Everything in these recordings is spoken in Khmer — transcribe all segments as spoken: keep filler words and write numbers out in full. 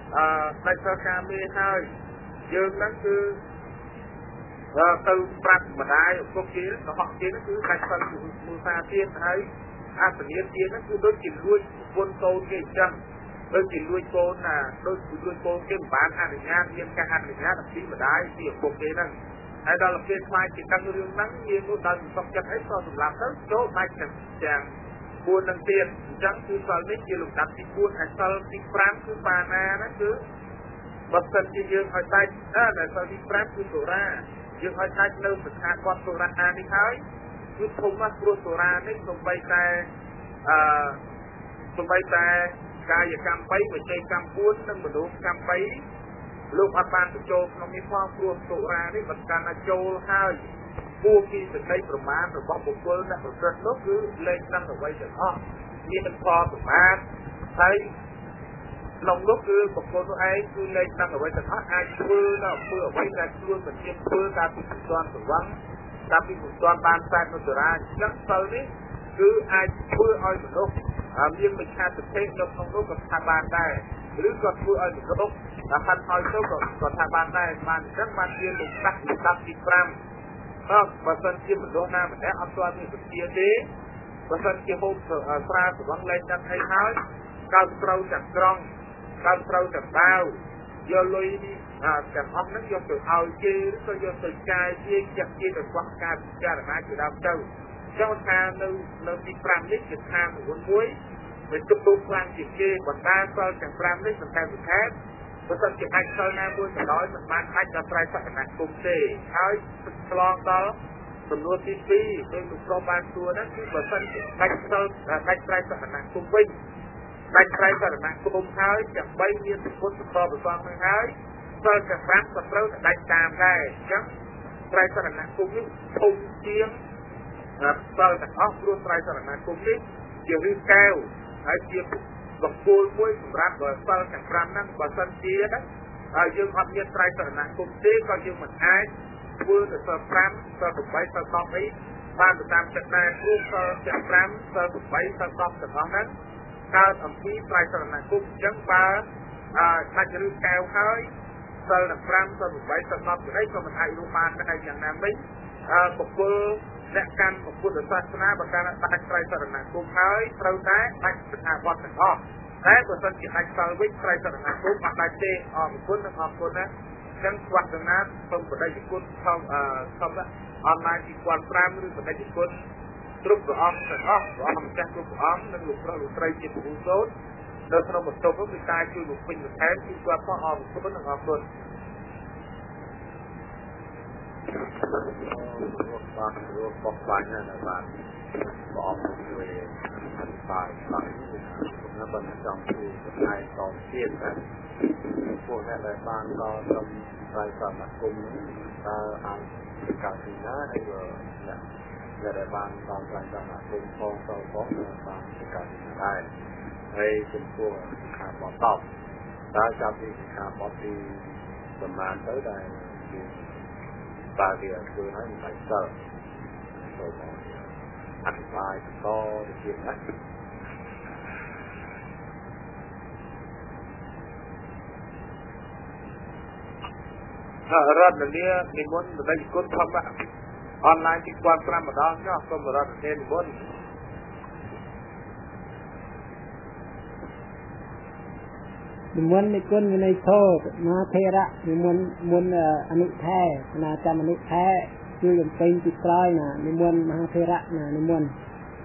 đại sơ ca mê hơi dương nó cứ từ bạc mà đai quốc chế nó họ chế nó cứ đại sơ mưu xa tiên thấy à tự nhiên tiên nó cứ đôi chỉ lui quân câu cái chân đôi chỉ lui cô là đôi chỉ lui cô cái bán hàng để nhang nhiên cái hàng để nhang đặc biệt mà đai thì quốc chế này hay đó là cái mai chỉ tăng lương nắng nhiên nó đần xong chân hết so cùng làm tới chỗ mai chẳng chàng buôn năng tiền chẳng cứ sờ mấy kia lục đặt thì buôn hay sờ thì pram cứ bà na nó cứ bật sân chỉ dương hỏi tay à là sờ thì pram cứ tổ ra dương hỏi tay nêu một hai con tổ ra à đi thấy cứ không mất luôn tổ ra đấy không bay tay à không bay tay cái gì cam bay với chơi cam buôn nâng một đốm cam bay lúc ăn ban cái châu nóมีความรวมตัวra đấy vật can là châu hai buôn khi từ đâyประมาณrồi bóc một quân là một trận nó cứ lên tăng ở quay trở họ như mình khoประมาณthấy lòng lúc cứ một quân nó ấy cứ lên tăng ở quay trở họ ai mưa nó mưa ở quay ra luôn mình trên mưa ta bị một toàn tử vắng ta bị một toàn ban sai nó trở ra chắc sau đấy cứ ai mưa oi một lúc nhưng mình khai thực thế nó không lúc còn tham ban đâyหรือก็คือเอาอยู่กับแต่พันเอาเท่ากับก็ทางบ้านได้มันจังมันเรียนลูกตักลูกตักอีกครั้งก็ประสานที่มันโดนน้ำมันได้เอาตัวนี้เป็นเทียดีประสานที่โฮมเสือตราสว่างเลยจังให้เขาการเตาจากกรองการเตาจากดาวโยลุยจากห้องนั้นโยตัวเอาเจี๊ยก็โยตัวใจเจี๊ยจากเจี๊ยจากวังการพิจารณาจุดดาวเจ้าเจ้าทางในในที่ครั้งนี้จะทางหัวมุ้ยเป็นตุ๊กตุ๊กกลางจีเก้บนตาก็จากพรามนี่เป็นแทนสุดแท้เพราะสังเกตให้เขาหน้าบุญจะน้อยมันมาให้กับไตรสักหนักกลุ่มเซ่เขาทดลองต่อสำนวนที่ปีโดยลูกโรบานตัวนั้นคือแบบสังเกตให้เขาให้ไตรสักหนักกลุ่มวิ่งให้ไตรสักหนักกลุ่มเขาจากใบเมียนสุขุมสุขภาพเป็นฟองของเขาก็จากพรามกับเราได้ตามได้จังไตรสักหนักกลุ่มนี้ทุ่มเชียงก็จากออกรวมไตรสักหนักกลุ่มนี้เกี่ยวกับแก้วไอ้เจี๊ยบบอกปูนมวยสำรับโดยเปิลจากพรามนั่งบอสันเจี๊ยบยืมความเย็นไตรสถานะกลุ่มเจี๊ยก็ยืมเหมือนไอ้ปูนแต่เปิลพรามเปิลถูกใบเปิลตอกไอ้บ้านตามจัดแนวรูปเปิลจากพรามเปิลถูกใบเปิลตอกจากของนั้นการทำที่ไตรสถานะกลุ่มจังปาถ้าจะรู้แก้วเฮ้ยเปิลจากพรามเปิลถูกใบเปิลตอกได้ก็มันไอ้รูปานได้อย่างนั้นไม่บอกปูและการของพุทธศาสนาประการตัดไตรสรณคมเฮ้ยเราได้ตัดสถาบันต่างออกแต่บุษกิจตัดสารวิไตรสรณคมมาได้เจออกพุทธออกคนนะจังหวัดนั้นต้องไปได้ยุคเข้าเอ่อเข้าละออนไลน์ที่กวนพรามหรือไปได้ยุคทุกตัวออกต่างออกตัวออกจากทุกออกนั่งหลุดเราหลุดไตรจิตบุญโสดโดยสมมติว่ามีการช่วยหลุดเป็นแทนที่กวนพ่อออกพุทธออกคนบางรูปบอกบางอย่างนะบางบอกด้วยอธิบายบางผมนั้นเป็นจำที่ในตอนเทียนกันพวกนั้นบางก็ทำรายสารกลุ่มตาอ่านการสินค้าได้เลยเนี่ยแต่บางตอนรายสารกลุ่มฟองเตาฟองบางการสินค้าได้ให้เป็นพวกสินค้าปลอดตอบถ้าจำที่สินค้าปลอดที่ประมาณเท่าใดบางเดือนคือให้ใส่เสื้อโดยอธิบายต่อเทียนนะรัฐนี้นิมนต์ได้กุศลธรรมะออนไลน์ที่กวนพระมาดองเนาะก็มารัฐนี้นิมนต์นิมนต์ในกุศลในโทษมาเทระนิมนต์มนต์อนุแท้นาจามอนุแท้คืออย่างเป็นจิตกลายนะนิมนต์มหาเทระนะนิมนต์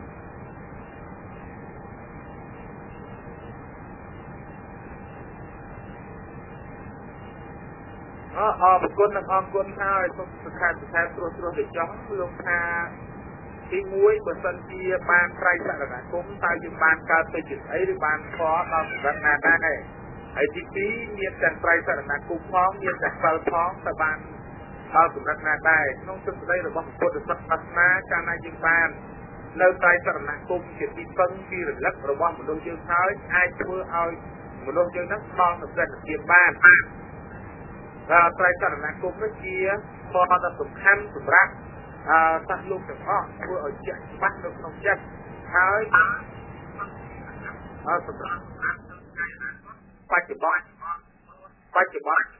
อ๋ออ๋อเป็นคนนักองคนท้ายต้องสุดท้ายสุดท้ายตัวตัวเด็กจ้องลงทาที่มวยบนสันติบานไตรสารณคมตายอยู่บานการไปจุดไอ้หรือบานคอเราสังงานได้ไอ้ที่ปีเมียแต่ไตรสารณคมพร้อมเมียแต่เปล่าพร้อมแต่บานเราสังงานได้น้องซึ่งได้หรือว่าคนจะสักนาการนายยิงบานในไตรสารณคมเกิดที่ตั้งที่หรือลักหรือว่ามนุษย์ยืนเท้าไอ้เพื่อเอามนุษย์ยืนนั่งมองแต่เกียร์บ้านไตรสารณคมเมื่อกี้พอจะสำคัญสำรักตัดลูกจากพ่อเพื่อเอาเจ็บปัดลูกน้องเจ็บหายสำรักปัจจุบันបច្ចុប្បន្ន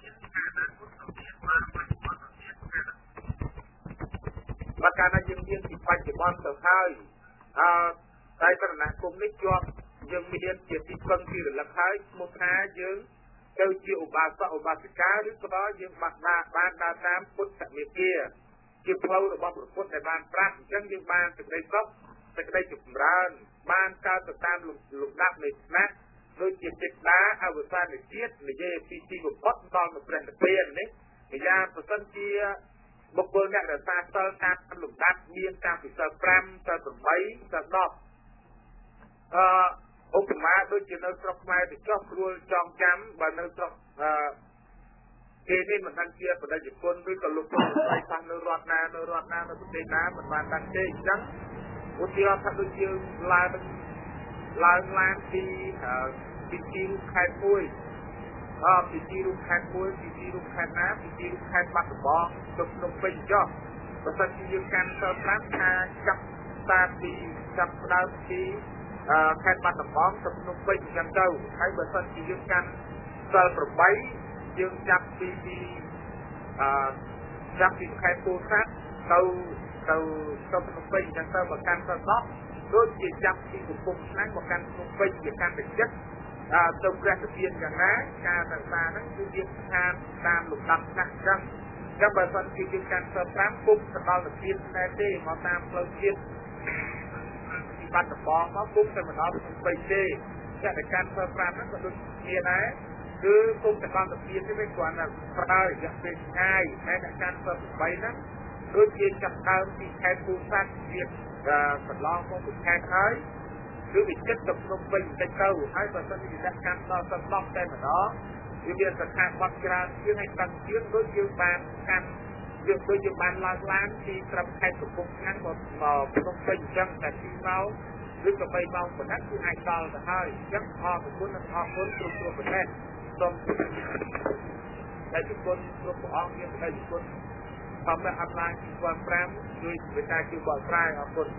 បើកាលណាយើងមានពីបច្ចុប្បន្នទៅហើយអឺតែករណីគុំនេះជាប់យើងមានជាទីពឹងទីរលឹកហើយឈ្មោះថាយើងទៅជាឧបាសកឧបាសិកាឬក៏យើងបានបានដើរតាមពុទ្ធមេគាជាផ្លូវរបស់ព្រះពុទ្ធដែលបានប្រាប់អញ្ចឹងយើងបានសេចក្តីសុខសេចក្តីចម្រើនបានកើតទៅតាមលំដាប់នៃស្នាក់ដូចជាចិត្តដាអវសានជាតិនិយាយពីទីបំផុតដល់ទៅព្រះនិព្វាននេះនិយាយប្រសិនជាបុគ្គលអ្នករសាសិលតាមលំដាប់មានតាមពីសិលប្រាំសិលប្រាំបីសិលដប់អឺឧបមាដូចជានៅស្រុកខ្មែរទៅចុះគ្រួលចងចាំបើនៅស្រុកអឺគេនេះមិនដឹងជាបដិជគុណឬក៏លោកពលស្រីខ្លះនៅរដ្ឋណានៅរដ្ឋណានៅប្រទេសណាមិនបានដឹងទេអញ្ចឹងឧទាហរណ៍ថាដូចយើងឡើងឡើងឡានពីពីទីរូបខេត្តមួយអឺពីទីរូបខេត្តមួយពីទីរូបខេត្តណាពីទីរូបខេត្តបាត់ដំបងទៅភ្នំពេញចុះបើសិនជាយើងកាន់សិលប្រាំថាចាប់តាពីចាប់ដើមពីអឺខេត្តបាត់ដំបងទៅភ្នំពេញអញ្ចឹងទៅហើយបើសិនជាយើងកាន់សិលប្រាំបីយើងចាប់ពីពីអឺចាប់ពីខេត្តពោធិ៍សាត់ទៅទៅទៅភ្នំពេញអញ្ចឹងទៅបើកាន់សិលដប់ដូចជាចាប់ពីកំពង់ឆ្នាំងមកកាន់ភ្នំពេញជាកាន់តែចិត្តអឺទៅព្រះនិព្វានយ៉ាងណាការរក្សាហ្នឹងគឺយើងស្ថានតាមលំដាប់ណាស់អញ្ចឹងអញ្ចឹងបើសិនជាយើងកាន់សិលប្រាំពុំទៅដល់និព្វានតែទេមកតាមផ្លូវជាតិពីបាត់ដំបងមកពុំទៅមកដល់ភ្នំពេញទេតែតែកាន់សិលប្រាំហ្នឹងក៏ដូចគ្នាដែរគឺគុំទៅដល់និព្វាននេះវាគ្រាន់តែប្រើរយៈពេលឆ្ងាយតែអ្នកកាន់សិលប្រាំបីហ្នឹងដូចជាចាប់ដើមពីខេត្តពោធិ៍សាត់ជាតិកន្លងមកពីខេត្តហើយគឺវាចិត្តទៅភ្នំពេញបន្តិចទៅហើយបើសិនជាអ្នកកាន់ដល់សិនដប់តែម្ដងវាមានសខាបត់ច្រើនជាងឲ្យតាំងជាងដូចយើងបានកាន់យើងដូចយើងបានឡើងឡានពីត្រឹមខេត្តកំពង់ឆ្នាំងមកមកភ្នំពេញអញ្ចឹងតែពីមកឬក៏បីម៉ោងប៉ុណ្ណឹងគឺអាចដល់ទៅហើយអញ្ចឹងអរគុណនិងអរគុណគ្រប់គ្រប់ប្រទេសសូមតែជគុណគ្រប់ព្រះអង្គមានតែជគុណតាមតែអត់ឡានពីពាន់ប្រាំដោយវិតាជាបកស្រាយអរគុណ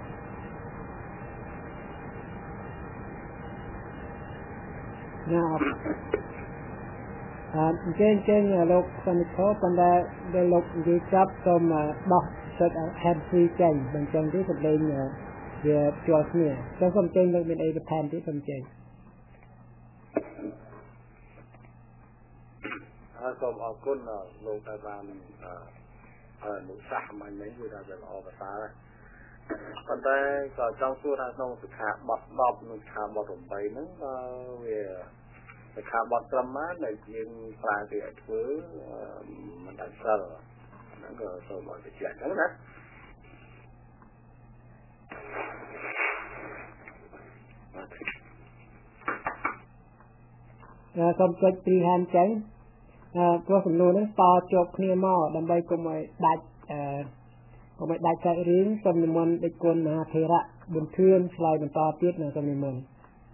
ណាអអញ្ចឹងចឹងលោកសនិទ្ធប៉ុន្តែដែលលោកនិយាយចាប់សូមដោះសិត hand free ចេញបញ្ចឹងទេសម្លេងវាជាប់គ្នាចឹងសូមចេញលោកមានអីបន្ថែមទៀតសូមចេញអរសូមអរគុណលោកដែលបានអឺលោកសាសមាញ់នេះគឺថាវាល្អប្រសើរប៉ុន្តែក៏ចង់សួរថាក្នុងសិក្ខាបទដប់និងសិក្ខាបទប្រាំបីហ្នឹងវាសិក្ខាបទត្រឹមណាដែលយើងប្រើគេឲ្យធ្វើមិនដាច់សិលហ្នឹងក៏សូមឲ្យបញ្ជាក់ហ្នឹងណាសូមចុចព្រីហានចេញអឺព្រោះសំណួរហ្នឹងតជាប់គ្នាមកដើម្បីកុំឲ្យដាច់អឺកុំឲ្យដាច់សាច់រឿងសូមនិមន្តដឹកគុណមហាថេរៈប៊ុនធឿនឆ្លើយបន្តទៀតនៅសូមនិមន្ត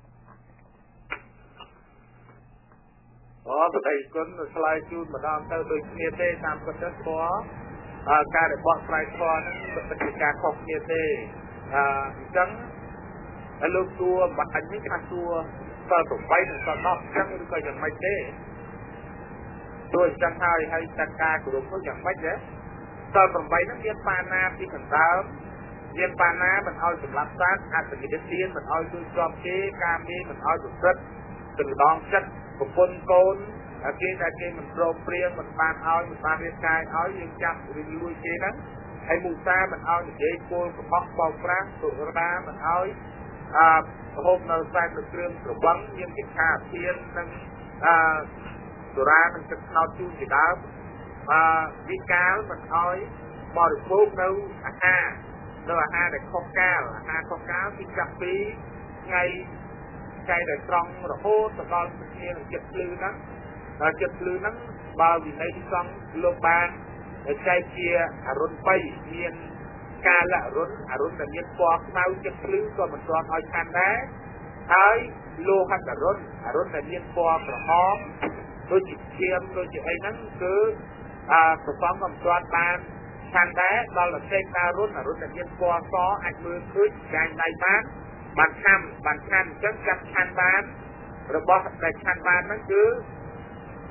អូបដិគុណឆ្លើយជូនម្ដងទៅដូចគ្នាទេតាមពិតទៅព្រោះការរបស់ឆ្លើយធម៌ហ្នឹងមិនជាការខុសគ្នាទេអឺអញ្ចឹងហើយលោកសួរបាត់អញនេះថាសួរសិលប្រាំបីនិងសិលដប់អញ្ចឹងឬក៏យ៉ាងម៉េចទេទោះអញ្ចឹងហើយហើយតើការគោរពនោះយ៉ាងម៉េចដែរសិលប្រាំបីហ្នឹងមានបាណាពីខាងដើមមានបាណាមិនឲ្យសម្លាប់សត្វអត្តនិទានមិនឲ្យជួយជាប់គេការមេមិនឲ្យប្រព្រឹត្តទៅដងចិត្តប្រពន្ធកូនគេតែគេមិនព្រមព្រៀងមិនបានឲ្យមិនបានរៀបការឲ្យយើងចាប់ឬលួចគេហ្នឹងហើយមុសាមិនឲ្យនិយាយគោលកបោះបោកប្រាស់សុរាមិនឲ្យអឺហូបនៅខ្សែទឹកគ្រឿងត្រវឹងមានកិច្ចការធាននិងអឺសុរានិងទឹកស្នោតជូរជាដើមអឺវិកាលមិនឲ្យបរិភោគនៅអាហារនៅអាហារដែលខុសកាលអាហារខុសកាលពីចាប់ពីថ្ងៃថ្ងៃដែលត្រង់រហូតទៅដល់គ្នានឹងចិត្តភ្លឺហ្នឹងដល់ចិត្តភ្លឺហ្នឹងបើវិន័យសង្ឃលោកបានចែកជាអរុណបីមានកាលអរុណអរុណដែលមានពណ៌ខ្មៅចិត្តភ្លឺក៏មិនទាន់ឲ្យឆាន់ដែរហើយលោហៈអរុណអរុណដែលមានពណ៌ក្រហមដូចជាឈាមដូចជាអីហ្នឹងគឺអឺប្រព័ន្ធមិនទាន់បានឆាន់ដែរដល់តែការរុនអរុណដែលមានពណ៌សអាចមើលឃើញចាញ់ដៃបានបានឆាំបានឆាន់អញ្ចឹងចាប់ឆាន់បានរបស់ដែលឆាន់បានហ្នឹងគឺ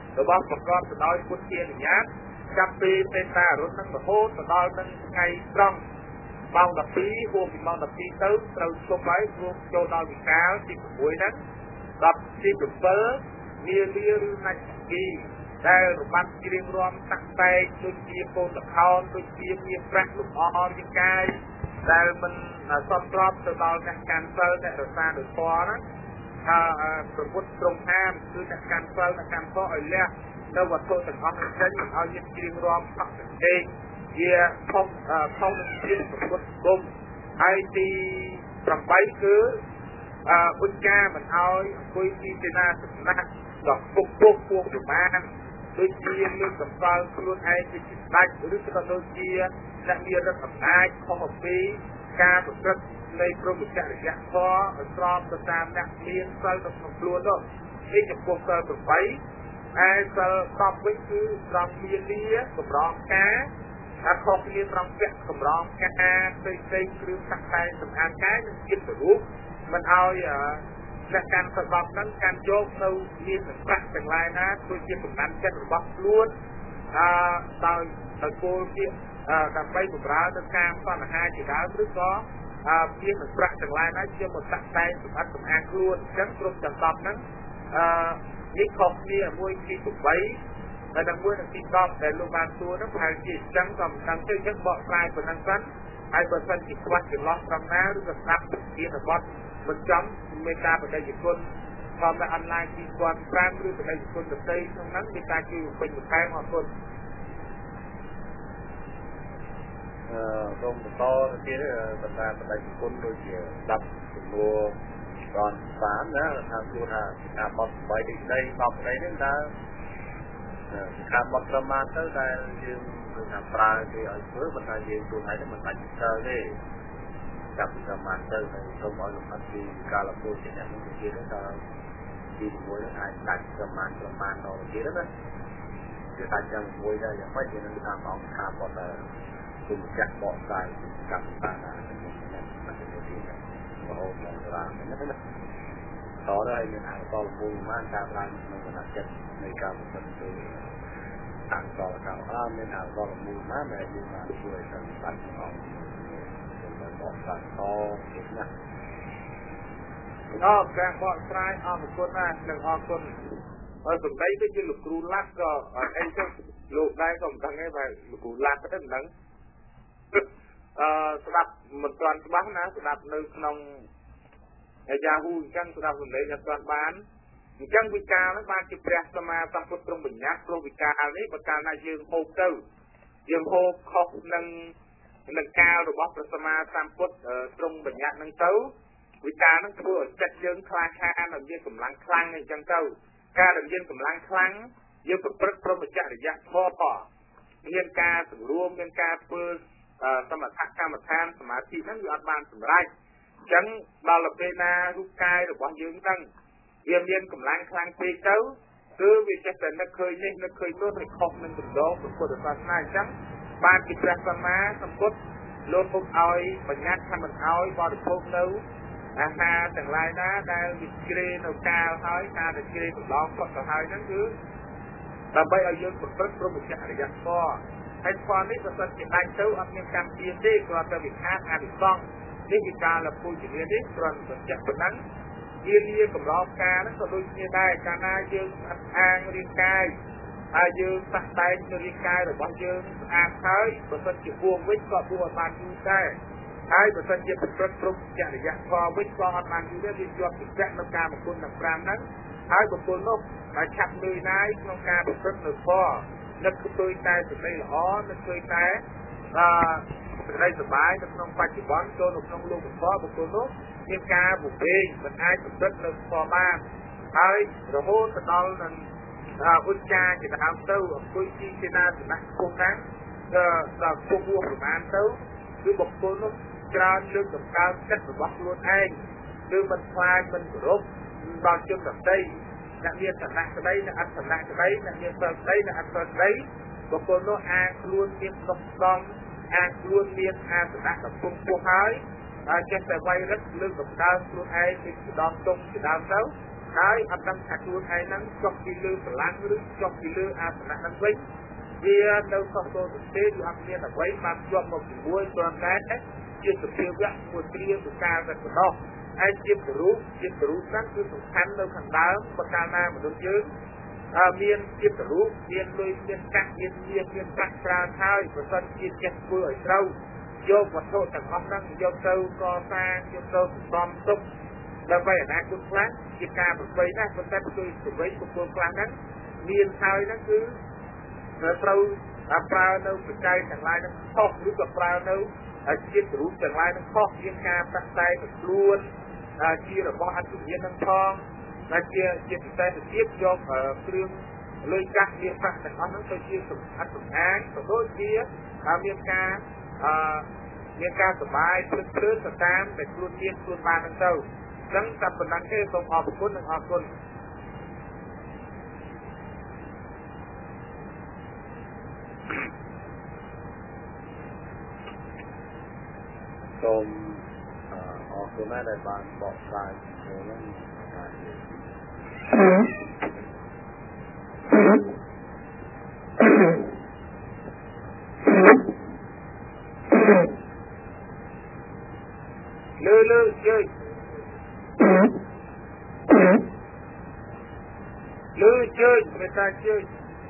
របស់ប្រកបទៅដោយពុទ្ធជាញ្ញត្តិចាប់ពីទេតារុននឹងរហូតទៅដល់នឹងថ្ងៃត្រង់ម៉ោងដប់ពីរហួសពីម៉ោងដប់ពីរទៅត្រូវជប់ហើយព្រោះចូលដល់វិកាលទី6ហ្នឹងដល់ទី7មានលាឬណាច់គីដែលរបាត់ជ្រៀងរំតាក់តែកដូចជាកូនតខោនដូចជាមានប្រាក់លំអររាងកាយដែលមិនសមស្របទៅដល់អ្នកកាន់សិលអ្នករសាដោយធម៌ណាថាប្រពុតត្រង់ហាមគឺអ្នកកាន់សិលអ្នកកាន់ធម៌ឲ្យលះនៅវត្ថុទាំងអស់នេះចេញឲ្យយើងជ្រៀងរំផកសន្តិជាខុសខុសនឹងជាប្រពុតគុំហើយទី8គឺអឺបុច្ចាមិនឲ្យអង្គុយទីសេនាសនៈដល់ពុកពុកពួងប្រមាណដូចជាលើកសម្គាល់ខ្លួនឯងជាដាច់ឬក៏ដូចជាអ្នកមានរដ្ឋអំណាចខុសអំពីការប្រព្រឹត្តនៃព្រហ្មចរិយធម៌ឲ្យស្របទៅតាមអ្នកមានសិលនៅក្នុងខ្លួននោះនេះចំពោះសិល8ឯសិល10វិញគឺត្រង់មានលាកម្រងការថាខុសគ្នាត្រង់ពាក់កម្រងការផ្សេងផ្សេងគ្រឿងសាក់តែសម្អាតកាយនិងជាតិទៅរូបមិនឲ្យអ្នកកាន់សបប់ហ្នឹងកាន់យកនៅមានប្រាក់ទាំងឡាយណាដូចជាកំណត់ចិត្តរបស់ខ្លួនអឺដោយដោយគោលជាដើម្បីបម្រើទៅការសន្និហាជាដើមឬក៏អឺមានប្រាក់ទាំងឡាយណាជាមកតាក់តែងសម្បត្តិសម្អាតខ្លួនអញ្ចឹងគ្រប់ទាំងដប់ហ្នឹងអឺនេះខុសគ្នាមួយទី8ហើយនឹងមួយទី10ដែលលោកបានសួរហ្នឹងប្រហែលជាអញ្ចឹងក៏មិនដឹងទេអញ្ចឹងបកស្រាយប៉ុណ្ណឹងសិនហើយបើសិនជាខ្វះចន្លោះត្រង់ណាឬក៏ស្ដាប់ជារបត់មិនចំមេត្តាបដិជនធម្មតាអនឡាញទីគាត់5ឬបដិជនដទៃក្នុងហ្នឹងមេត្តាជួយពេញបន្ថែមអរគុណអឺសូមបន្តទៀតបណ្ដាបដិជនដូចជាស្ដាប់ជំនួសដល់បានណាថាគួរថាការបត់ស្បែកទីដីបត់ស្បែកនេះតើការបត់ប្រមាណទៅតែយើងគឺថាប្រើគេឲ្យធ្វើប៉ុន្តែយើងខ្លួនឯងមិនបាច់ប្រើទេចាប់ពីប្រមាណទៅសូមឲ្យលោកអត់ពីកាលពុទ្ធជាអ្នកនេះទៀតតើទីមួយអាចដាច់ប្រមាណប្រមាណដល់ទៀតណាគឺដាច់យ៉ាងមួយដែរយ៉ាងម៉េចយើងនឹងតាមអង្គការបត់គុំចាក់បកស្រាយកម្មតាណាអត់ទេទីបហូរមករាមណាតើហើយមានអកលមូលមកតាមឡើងក្នុងគណៈចិត្តនៃការប្រព្រឹត្តទៅតាមតរកម្មអាមានអកលមូលមកដែលយើងបានជួយសម្បត្តិของបកស្រាយអទៀតណាអរការបកស្រាយអរគុណណាស់និងអរគុណហើយសំដីទៅជាលោកគ្រូឡាត់ក៏អីចឹងលោកដែរក៏មិនដឹងទេបែរលោកគ្រូឡាត់ទៅមិនដឹងអឺស្ដាប់មិនទាន់ច្បាស់ណាស្ដាប់នៅក្នុងយ៉ាហូអញ្ចឹងស្ដាប់សំដីអត់ទាន់បានអញ្ចឹងវិការហ្នឹងបានជាព្រះសម្មាសម្ពុទ្ធទ្រង់បញ្ញត្តិព្រោះវិការនេះបើកាលណាយើងហូបទៅយើងហូបខុសនឹងនឹងកាលរបស់ព្រះសម្មាសម្ពុទ្ធទ្រង់បញ្ញត្តិហ្នឹងទៅវិការហ្នឹងធ្វើឲ្យចិត្តយើងខ្លាចខានឲ្យមានកម្លាំងខ្លាំងអញ្ចឹងទៅការដែលយើងកម្លាំងខ្លាំងយើងប្រព្រឹត្តព្រហ្មចរិយធម៌មានការសង្រួមមានការធ្វើសមថកម្មដ្ឋានសមាធិហ្នឹងវាអត់បានសម្រេចអញ្ចឹងដល់ពេលណារូបកាយរបស់យើងហ្នឹងវាមានកម្លាំងខ្លាំងពេកទៅគឺវាចេះតែនឹកឃើញនេះនឹកឃើញនោះទៅខុសនឹងទម្រង់ពុទ្ធសាសនាអញ្ចឹងបានជាព្រះសម្មាសម្ពុទ្ធលោកពុកឲ្យបញ្ញត្តិថាមិនឲ្យបរិភោគនៅអាហារទាំងឡាយណាដែលវាជ្រេនៅកាលហើយការដែលជ្រេកន្លងផុតទៅហើយហ្នឹងគឺដើម្បីឲ្យយើងប្រព្រឹត្តព្រហ្មចរិយធម៌ហើយធម៌នេះបើសិនជាដាច់ទៅអត់មានកម្មទានទេគ្រាន់តែវិខាតអនិសង្ឃនេះគឺការលពូជនានេះគ្រាន់តែបញ្ជាក់ប៉ុណ្ណឹងជាលាកម្រងការហ្នឹងក៏ដូចគ្នាដែរកាលណាយើងអត់អាងរាងកាយហើយយើងស្ដាប់តែនៅរាងកាយរបស់យើងស្អាតហើយបើសិនជាបួងវិញក៏បួងឲ្យបានយូរដែរហើយបើសិនជាប្រព្រឹត្តព្រហ្មចរិយធម៌វិញក៏អត់បានយូរដែរវាជាប់ជាក់នៅការមង្គលទាំង5ហ្នឹងហើយបុគ្គលនោះដែលឆាប់លឿនណាយក្នុងការប្រព្រឹត្តនៅធម៌នឹកឃើញតែសេចក្តីល្អនឹកឃើញតែអឺសេចក្តីសុបាយនៅក្នុងបច្ចុប្បន្នចូលនៅក្នុងលោកធម៌បុគ្គលនោះមានការវង្វេងមិនអាចប្រព្រឹត្តនៅធម៌បានហើយរហូតទៅដល់នឹងឧច្ចាជាដើមទៅអង្គុយទីសេនាសនៈគុំហ្នឹងដល់ពុះហួសប្រមាណទៅគឺបុគ្គលនោះច្រើនលើកតម្កើងចិត្តរបស់ខ្លួនឯងគឺមិនខ្លាចមិនគោរពដល់ជនដទៃអ្នកមានឋានៈក្តីអ្នកអត់ឋានៈក្តីអ្នកមានសិលក្តីអ្នកអត់សិលក្តីបុគ្គលនោះអាងខ្លួនមានសុខស្ដំអាងខ្លួនមានអាសនៈកំពុងពោះហើយហើយចេះតែវាយរឹកលើកតម្កើងខ្លួនឯងពីដងទុំពីដើមទៅហើយអត់ដឹងថាខ្លួនឯងហ្នឹងចុះពីលើកម្លាំងឬចុះពីលើអាសនៈហ្នឹងវិញវានៅសោះចូលទៅទេគឺអត់មានអ្វីបានជាប់មកជាមួយគ្រាន់តែជាសភាវៈមួយគ្រាទៅការតែប៉ុណ្ណោះហើយជាតិរូបជាតិរូបហ្នឹងគឺសំខាន់នៅខាងដើមបើកាលណាមនុស្សយើងមានជាតិរូបមានលុយមានកាក់មានមាសមានកាក់ច្រើនហើយប្រសិនជាចេះធ្វើឲ្យត្រូវយកវត្ថុទាំងអស់ហ្នឹងយកទៅកសាងយកទៅសំទុកដើម្បីអនាគតខ្លះជាការប្រព្រឹត្តណាប៉ុន្តែគឺទៅវិញបុគ្គលខ្លះហ្នឹងមានហើយហ្នឹងគឺត្រូវប្រើនៅបច្ច័យទាំងឡាយហ្នឹងខុសឬក៏ប្រើនៅជាតិរូបទាំងឡាយហ្នឹងខុសជាការប្រាក់តែខ្លួនជារបស់អត្តវិញ្ញាណហ្នឹងផងដែលជាជាពិសេសទៅទៀតយកគ្រឿងលុយកាក់មានប្រាក់ទាំងអស់ហ្នឹងទៅជាសម្អាតសម្អាងក៏ដូចជាមានការអឺមានការសបាយព្រឹកព្រឹកទៅតាមតែខ្លួនមានខ្លួនបានហ្នឹងទៅអញ្ចឹងតែប៉ុណ្ណឹងទេសូមអរគុណនិងអរគុណសូមអរគុណណាស់ដែលបានបកស្រាយហ្នឹងលើលើជើញលើជើញមេត្តាជើញ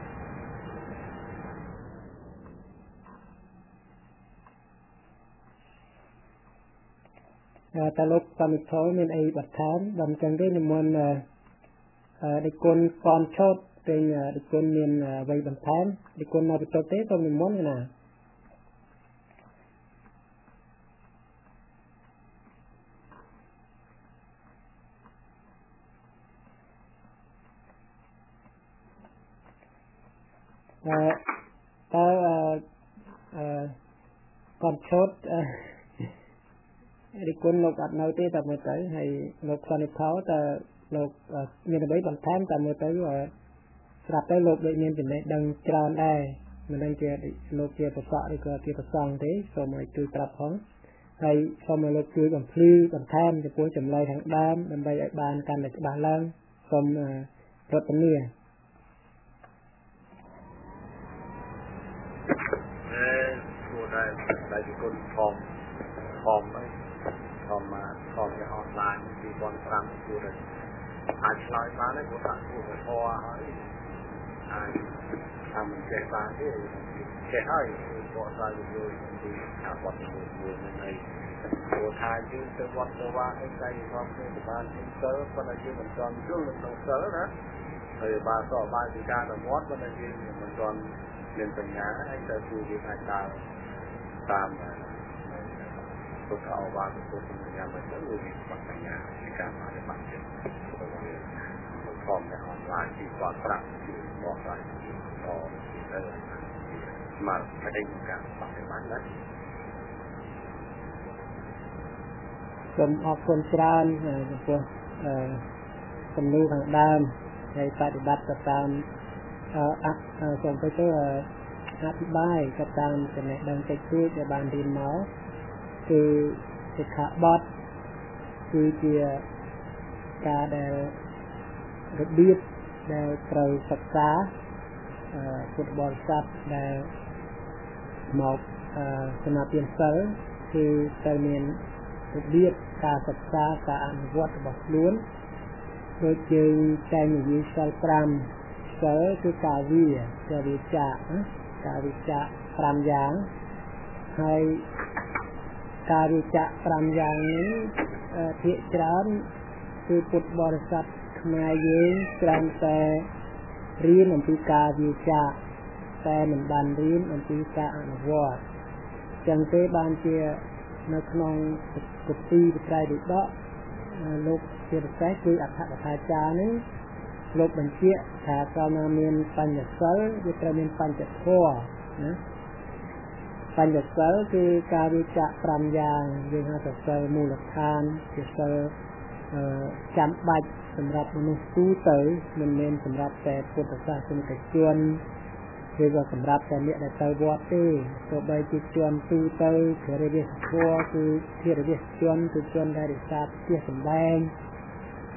តលោកសមិទ្ធមានអីបន្ថែមដល់ចឹងទេនិមន្តអឺដឹកគុណកនឆោតពេញដឹកគុណមានអ្វីបន្ថែមដឹកគុណនៅបន្ទប់ទេសូមនិមន្តណាអឺតើអឺកនឆោតដឹកគុណលោកអត់នៅទេតែមើលទៅហើយលោកសនិទ្ធោតើលោកមានអ្វីបន្ថែមតែមើលទៅស្រាប់ទៅលោកដូចមានចំណេះដឹងច្រើនដែរមិនដឹងជាលោកជាប្រសក់ឬក៏ជាប្រសងទេសូមឲ្យជួយប្រាប់ផងហើយសូមឲ្យលោកជួយបំភ្លឺបន្ថែមចំពោះចម្លើយខាងដើមដើម្បីឲ្យបានកាន់តែច្បាស់ឡើងសូមរតនាអេគួរតែតែគុណធំធំហ្នឹងធំមកធំជាអនឡាញពីរពាន់ប្រាំគួរតែអាចឆ្លើយបានទេព្រោះថាគួរតែធေါ်ហើយអាចតាមមិនចេះបានទេចេះហើយបកស្រាយយល់ពីអាវត្តមួយមួយហ្នឹងព្រោះថាយើងទៅវត្តទៅវាអីតែយើងទៅបានទៅប៉ុន្តែយើងមិនទាន់យល់នៅក្នុងសិលណាហើយបានសោះបានពីការទៅវត្តប៉ុន្តែយើងមិនទាន់មានបញ្ញាហើយទៅជួយយើងអាចដើរតាមពុទ្ធអវាទពុទ្ធបញ្ញាមកទៅវាមានបញ្ញាในการปฏิบัติเนี่ยพร้อมในออนไลน์ที่ก่อนปรับที่ออนไลน์ต่อเออมาไม่ได้มีการปฏิบัติแล้วសូមអរគុណច្រើនចំពោះអឺសំណួរខាងដើមហើយបប្រតិបត្តិទៅតាមអឺសូមទៅទៅអธิบายទៅតាមចំណេះដឹងតិចតួចដែលបានរៀនមកគឺសិក្ខាបទគឺជាការដែលរបៀបដែលត្រូវសិក្សាពុទ្ធបរិស័ទដែលមកសមាទានសិលគឺត្រូវមានរបៀបការសិក្សាការអនុវត្តរបស់ខ្លួនដូចយើងតែនិយាយសិលប្រាំសិលគឺការវាការវិចារការវិចារប្រាំយ៉ាងហើយការវិចារប្រាំយ៉ាងនេះភាគច្រើនគឺពុទ្ធបរិស័ទខ្មែរយើងច្រើនតែរៀនអំពីការវិចារតែមិនបានរៀនអំពីការអនុវត្តចឹងទេបានជានៅក្នុងគតិវិត្រៃវិដកលោកជាពិសេសគឺអដ្ឋកថាចារ្យនេះលោកបញ្ជាក់ថាកាលណាមានបញ្ញសិលវាត្រូវមានបញ្ចធម៌ណាបញ្ញសិលគឺការវិចារប្រាំយ៉ាងយើងហៅថាសិលមូលដ្ឋានជាសិលចាំបាច់សម្រាប់មនុស្សទូទៅមិនមែនសម្រាប់តែពុទ្ធសាសនិកជនឬក៏សម្រាប់តែអ្នកដែលទៅវត្តទេទោះបីជាជនទូទៅជារិយធម៌គឺជារិយជនគឺជនដែលរក្សាផ្ទះសម្បែង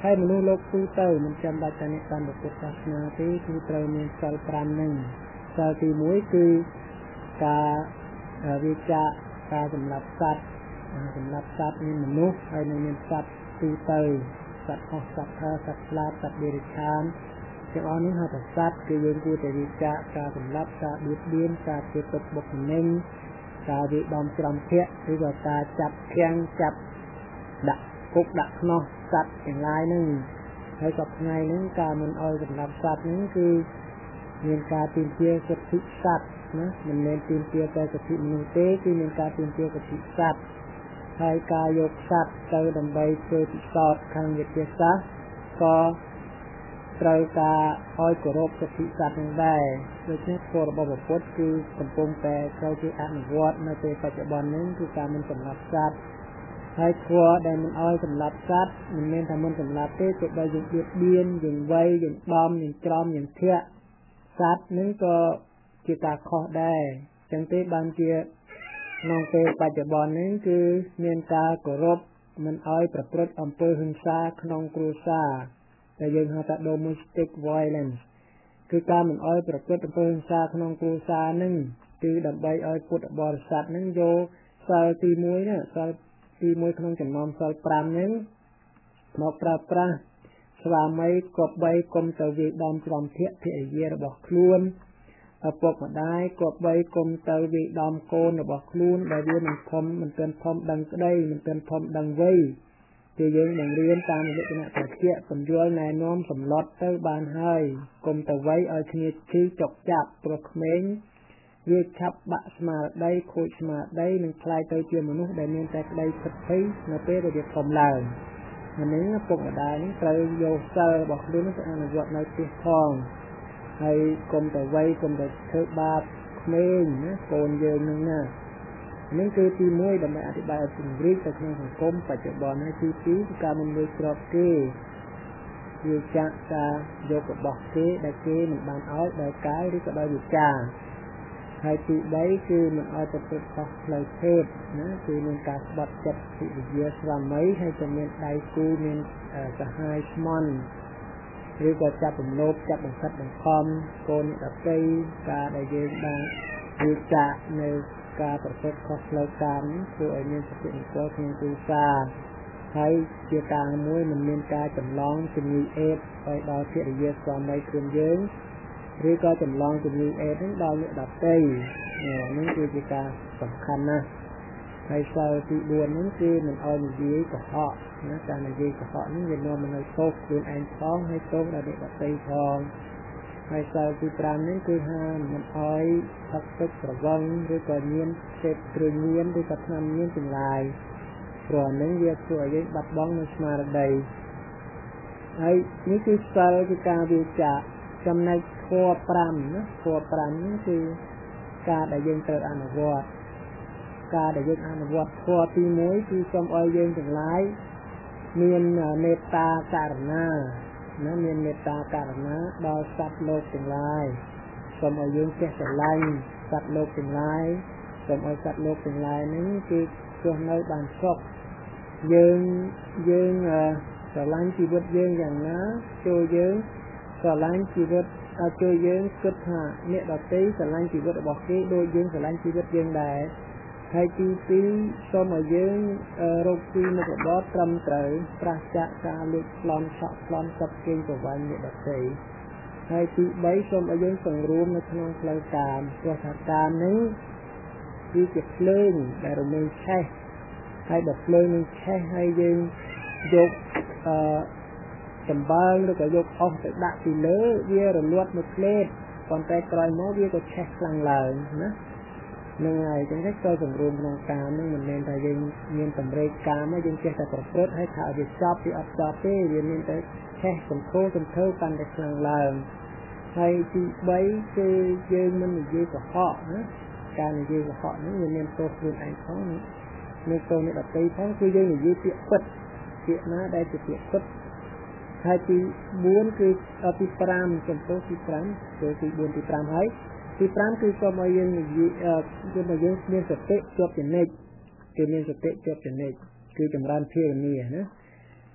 ហើយមនុស្សលោកទូទៅមិនចាំបាច់តែអ្នកកាន់ពុទ្ធសាសនាទេគឺត្រូវមានសិលប្រាំហ្នឹងសិលទីមួយគឺការវិចារការសម្រាប់សត្វសម្រាប់សត្វមានមនុស្សហើយនឹងមានសត្វទូទៅសត្វហោះសត្វហើសត្វស្លាបសត្វបរិស្ថានទាំងអស់នេះហៅថាសត្វគឺយើងគួរតែវិចារការសម្រាប់ការបៀតបៀនការធ្វើទុក្ខបុកម្នេញការវិដំច្រំភាក់ឬក៏ការចាប់ខាំងចាប់ដាក់គុកដាក់ខ្នោះសត្វទាំងឡាយហ្នឹងហើយក៏ថ្ងៃហ្នឹងការមិនអោយសម្រាប់សត្វហ្នឹងគឺមានការទាមទារសិទ្ធិសត្វណាមិនមែនទាមទារតែសិទ្ធិមនុស្សទេគឺមានការទាមទារសិទ្ធិសត្វហើយការយកសត្វទៅដើម្បីធ្វើពិសោធន៍ខាងវិទ្យាសាស្ត្រក៏ត្រូវការឲ្យគោរពសិទ្ធិសត្វនឹងដែរដូច្នេះធម៌របស់ពុទ្ធគឺកំពុងតែត្រូវជាអនុវត្តនៅពេលបច្ចុប្បន្ននេះគឺការមិនសម្លាប់សត្វហើយធម៌ដែលមិនឲ្យសម្លាប់សត្វមិនមែនថាមិនសម្លាប់ទេតែបើយើងបៀតបៀនយើងវាយយើងដំយើងច្រំយើងធាក់សត្វនឹងក៏ជាការខុសដែរចឹងទេបានជាក្នុងពេលបច្ចុប្បន្ននេះគឺមានការគោរពមិនឲ្យប្រព្រឹត្តអំពើហិង្សាក្នុងគ្រួសារដែលយើងហៅថា domestic violence គឺការមិនឲ្យប្រព្រឹត្តអំពើហិង្សាក្នុងគ្រួសារនឹងគឺដើម្បីឲ្យពុទ្ធបរិស័ទនឹងយកសិលទីមួយណាសិលទីមួយក្នុងចំណោមសិលប្រាំហ្នឹងមកប្រើប្រាស់ស្វាមីគប្បីគុំទៅវាយដំច្រំភាក់ភរិយារបស់ខ្លួនឪពុកម្ដាយគប្បីគុំទៅវាយដំកូនរបស់ខ្លួនដែលវាមិនធំមិនទាន់ធំដឹងក្តីមិនទាន់ធំដឹងវ័យគឺយើងបង្រៀនតាមលក្ខណៈត្រជាក់ពន្យល់ណែនាំសម្លុតទៅបានហើយគុំទៅវ័យឲ្យគ្នាឈឺចុកចាប់ព្រោះក្មេងវាឆាប់បាក់ស្មារតីខូចស្មារតីនិងខ្លាយទៅជាមនុស្សដែលមានតែក្តីភិតភ័យនៅពេលដែលវាធំឡើងអានេះពុកម្ដាយនេះត្រូវយកសិលរបស់ខ្លួនទៅអនុវត្តនៅផ្ទះផងហើយគុំទៅវ័យគុំទៅធ្វើបាបក្មេងណាកូនយើងនឹងណានេះគឺទីមួយដើម្បីអធិប្បាយឲ្យពង្រីកទៅក្នុងសង្គមបច្ចុប្បន្នហើយទីពីរគឺការមិនលើកគ្រាប់គេវាចាក់ការយករបស់គេដែលគេមិនបានឲ្យដោយកាយឬក៏ដោយវាចាហើយទីបីគឺមិនឲ្យប្រព្រឹត្តខុសផ្លូវភេទណាគឺមានការស្បត់ចិត្តភរិយាស្វាមីហើយក៏មានដៃគូមានសហាយស្មន់ឬក៏ចាប់បំលោបចាប់បង្ខិតបង្ខំកូនដតីការដែលយើងបានវាចាក់នៅការប្រព្រឹត្តខុសផ្លូវកាមធ្វើឲ្យមានសុភមង្គលក្នុងគ្រួសារហើយជាការមួយមិនមានការចម្លងជំងឺអេដស៍ឲ្យដល់ភរិយាស្វាមីខ្លួនយើងឬក៏ចម្លងជំងឺអេដស៍នឹងដល់អ្នកដទៃនេះគឺជាការសំខាន់ណាស់ហើយសិលទីបួននេះគឺមិនឲ្យនិយាយកុហកណាការនិយាយកុហកនេះវានាំមកនូវទោសខ្លួនឯងផងហើយទោសដល់អ្នកដទៃផងហើយសិលទីប្រាំនេះគឺហាមមិនឲ្យផឹកទឹកប្រវឹងឬក៏ញៀនសេពគ្រឿងញៀនឬក៏ថ្នាំញៀនទាំងឡាយព្រោះហ្នឹងវាធ្វើឲ្យយើងបាត់បង់នូវស្មារតីហើយនេះគឺសិលគឺការវាចាចំណែកធម៌ប្រាំណាធម៌ប្រាំនេះគឺការដែលយើងត្រូវអនុវត្តការដែលយើងអនុវត្តធម៌ទីមួយគឺសូមឲ្យយើងទាំងឡាយមានមេត្តាករុណាណាមានមេត្តាករុណាដល់សត្វលោកទាំងឡាយសូមឲ្យយើងចេះស្រឡាញ់សត្វលោកទាំងឡាយសូមឲ្យសត្វលោកទាំងឡាយនេះគឺរស់នៅបានសុខយើងយើងស្រឡាញ់ជីវិតយើងយ៉ាងណាចូលយើងស្រឡាញ់ជីវិតចូលយើងគិតថាអ្នកដទៃស្រឡាញ់ជីវិតរបស់គេដូចយើងស្រឡាញ់ជីវិតយើងដែរហើយទីពីរសូមឲ្យយើងរកទីមុខរបរត្រឹមត្រូវប្រាសចាកការលួចប្លន់ឆក់ប្លន់កាប់គេងប្រវ័ញ្ចអ្នកដទៃហើយទីបីសូមឲ្យយើងសង្រួមនៅក្នុងផ្លូវកាមព្រោះថាកាមនេះគឺជាភ្លើងដែលរមែងឆេះហើយបើភ្លើងនឹងឆេះហើយយើងយកអឺសម្បើងឬក៏យកអុសទៅដាក់ពីលើវារលត់មួយផ្លេតប៉ុន្តែក្រោយមកវាក៏ឆេះខ្លាំងឡើងណានឹងហើយចឹងទៅចូលសង្រួមក្នុងកាមនឹងមិនមែនថាយើងមានតម្រេកកាមយើងចេះតែប្រព្រឹត្តហើយថាវាចប់វាអត់ចប់ទេវាមានតែឆេះសង្ឃោសង្ឃើកាន់តែខ្លាំងឡើងហើយទីបីគឺយើងមិននិយាយកុហកណាការនិយាយកុហកនេះវាមានទោសខ្លួនឯងផងនៅទោសអ្នកដទៃផងគឺយើងនិយាយពាក្យពិតពាក្យណាដែលជាពាក្យពិតហើយទីបួនគឺទីប្រាំចំពោះទីប្រាំគឺទីបួនទីប្រាំហើយទីប្រាំគឺសូមឲ្យយើងនិយាយគឺឲ្យយើងមានសតិជាប់ចនិចគឺមានសតិជាប់ចនិចគឺចម្រើនភារនាណាហ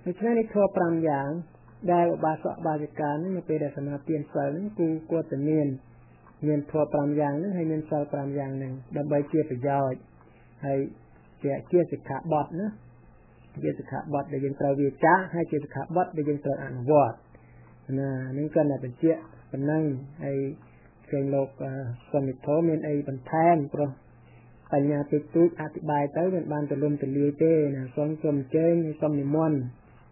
ដូច្នេះនេះធម៌ប្រាំយ៉ាងដែលឧបាសកបាសិកានឹងនៅពេលដែលសមាទានសិលនឹងគូគួរតែមានមានធម៌ប្រាំយ៉ាងនឹងហើយមានសិលប្រាំយ៉ាងនឹងដើម្បីជាប្រយោជន៍ហើយជាជាសិក្ខាបទណាជាសិក្ខាបទដែលយើងត្រូវវាចាស់ហើយជាសិក្ខាបទដែលយើងត្រូវអនុវត្តណានឹងគាត់តែបញ្ជាក់ប៉ុណ្ណឹងហើយឃើញលោកសមិទ្ធោមានអីបន្ថែមព្រោះបញ្ញាតិចតួចអธิบายទៅមិនបានទូលំទូលាយទេណាសូមសូមអញ្ជើញសូមនិមន្ត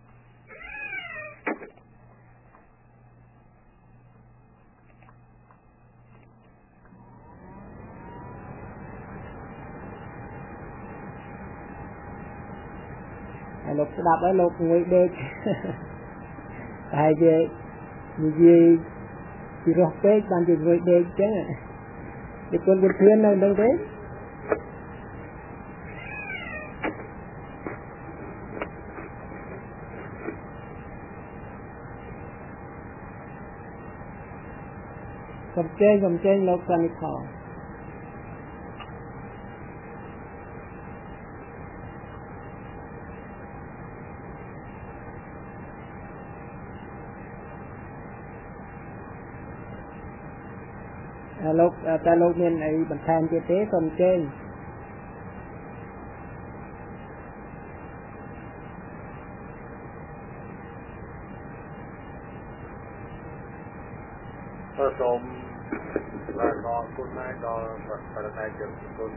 ហើយលោកស្ដាប់ហើយលោកងុយដេកហើយជានិយាយពីរោះពេកបានជាងុយដេកអញ្ចឹងពីគុណវិធាននៅនឹងទេសំចេញសំចេញលោកសានិខោលោកតែលោកមានអីបន្ថែមទៀតទេសូមអញ្ជើញសូមបាទអរគុណណាស់ដល់ប្រតិជនគុណ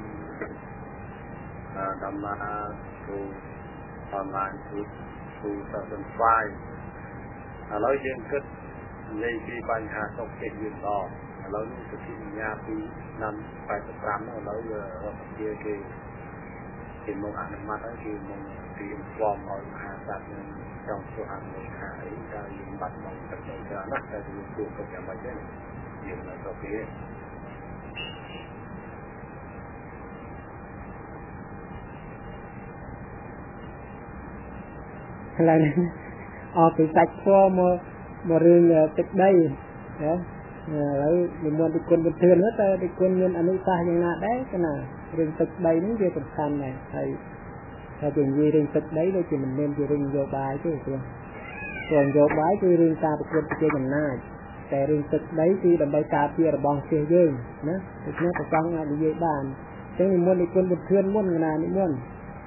ដំណើរគ្រូអនឡាញគ្រូគ្រូសាសនាស្វាយឥឡូវយើងគិតនិយាយពីបញ្ហាសុខភាពយើងដល់ឥឡូវនេះសុខភាពញ៉ាំពីឆ្នាំแปดสิบห้าនោះឥឡូវរដ្ឋាភិបាលគេគេមកអនុម័តហើយគេមកទីស្វមឲ្យមហាសាស្ត្រនឹងចង់ធ្វើអនុម័តថាអីតែយើងបាត់បង់ទឹកដីច្រើនណាស់តែយើងគួរទៅយ៉ាងម៉េចទេយើងនៅទៅពីខ្លាំងអត់ពីសាច់ធัวមកមករឿងទឹកដីណាឥឡូវនិមន្តពីគុណវិធានទៅពីគុណមានអនុសាសន៍យ៉ាងណាដែរគណារឿងទឹកដីនេះវាសំខាន់ដែរហើយតែជានិយាយរឿងទឹកដីដូចជាមិនមែនជារឿងនយោបាយទេព្រោះព្រោះនយោបាយគឺរឿងការប្រកួតប្រជែងអំណាចតែរឿងទឹកដីគឺដើម្បីការពាររបស់ជាយើងណាដូច្នេះប្រសងអាចនិយាយបានអញ្ចឹងនិមន្តពីគុណវិធានមុនគណានិមន្ត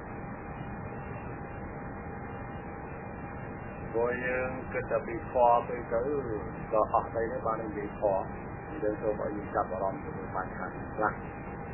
ព្រោះយើងគិតតែពីខទៅទៅក៏អស់ដីនេះបាននិយាយខយើងសូមឲ្យយើងចាប់អារម្មណ៍ទៅបញ្ហាខ្លះ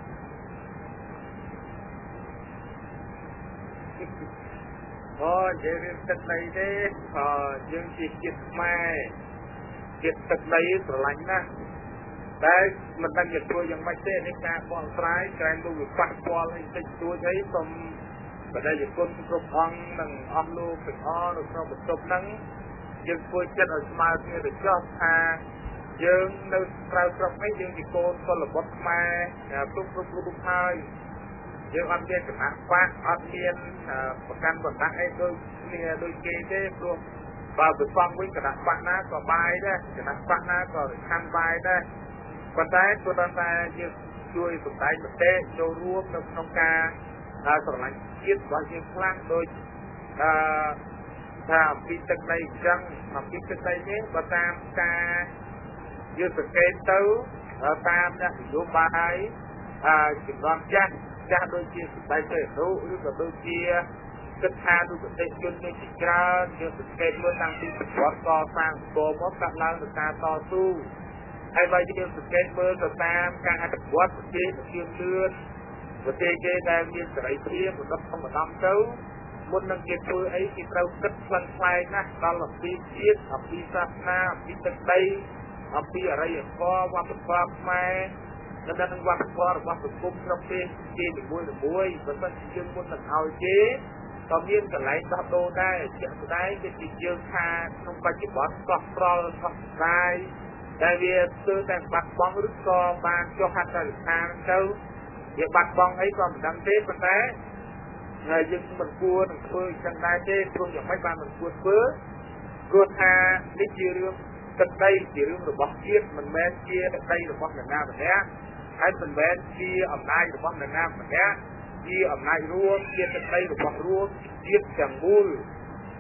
អូយើងមានទឹកដីទេអឺយើងជាជាតិខ្មែរជាតិទឹកដីស្រឡាញ់ណាស់តែមិនដឹងជាធ្វើយ៉ាងម៉េចទេនេះការបកស្រាយក្រែងទៅវាប៉ះពាល់អីតិចតួចអីសូមបដិយគុណគ្រប់អង្គនិងអស់លោកទាំងអស់នៅក្នុងបន្ទប់ហ្នឹងយើងធ្វើចិត្តឲ្យស្មើគ្នាទៅចោះថាយើងនៅក្រៅស្រុកនេះយើងជាកូនពលបុត្រខ្មែរគ្រប់គ្រប់រូបហើយយើងអត់មានគណៈបកអត់មានប្រកាន់បណ្ដាអីដូចគ្នាដូចគេទេព្រោះបើប្រសងវិញគណៈបកណាក៏បាយដែរគណៈបកណាក៏ខាន់បាយដែរប៉ុន្តែព្រោះតែយើងជួយសម្ដែងប្រទេសចូលរួមនៅក្នុងការស្រឡាញ់ជាតិរបស់យើងខ្លាំងដូចអឺថាអំពីទឹកដីអញ្ចឹងអំពីទឹកដីនេះបើតាមការយើងសង្កេតទៅតាមអ្នកនយោបាយអឺជំនាន់ចាស់ចាស់ដូចជាសម្ដេចព្រះនរោឬក៏ដូចជាគិតថាទូប្រទេសជននេះជាច្រើនយើងសង្កេតមើលតាំងពីប្រវត្តិកសាងស្គមមកកាត់ឡើងដោយការតស៊ូហើយបើយើងសង្កេតមើលទៅតាមការអភិវឌ្ឍប្រទេសជាលឿនប្រទេសគេដែលមានសេរីភាពប្រកបសម្បត្តិទៅមុននឹងគេធ្វើអីគេត្រូវគិតផ្លឹងផ្លែណាស់ដល់អំពីជាតិអំពីសាសនាអំពីទឹកដីអំពីអរិយធម៌វប្បធម៌ខ្មែរនិងនឹងវប្បធម៌របស់សង្គមក្នុងប្រទេសជានីមួយៗបើមិនជាយើងមុននឹងឲ្យគេក៏មានកន្លែងដោះដូរដែរជាក់ស្ដែងដូចជាយើងថាក្នុងបច្ចុប្បន្នកោះប្រល់កោះស្រាយដែលវាស្ទើរតែបាត់បង់ឬក៏បានចុះហត្ថលេខាទៅវាបាត់បង់អីក៏មិនដឹងទេប៉ុន្តែហើយយើងមិនគួរនឹងធ្វើចឹងដែរទេព្រោះយ៉ាងម៉េចបានមិនគួរធ្វើព្រោះថានេះជារឿងទឹកដីជារឿងរបស់ជាតិមិនមែនជាទឹកដីរបស់អ្នកណាម្នាក់ហើយមិនមែនជាអំណាចរបស់អ្នកណាម្នាក់ជាអំណាចរួមជាទឹកដីរបស់រួមជាតិទាំងមូល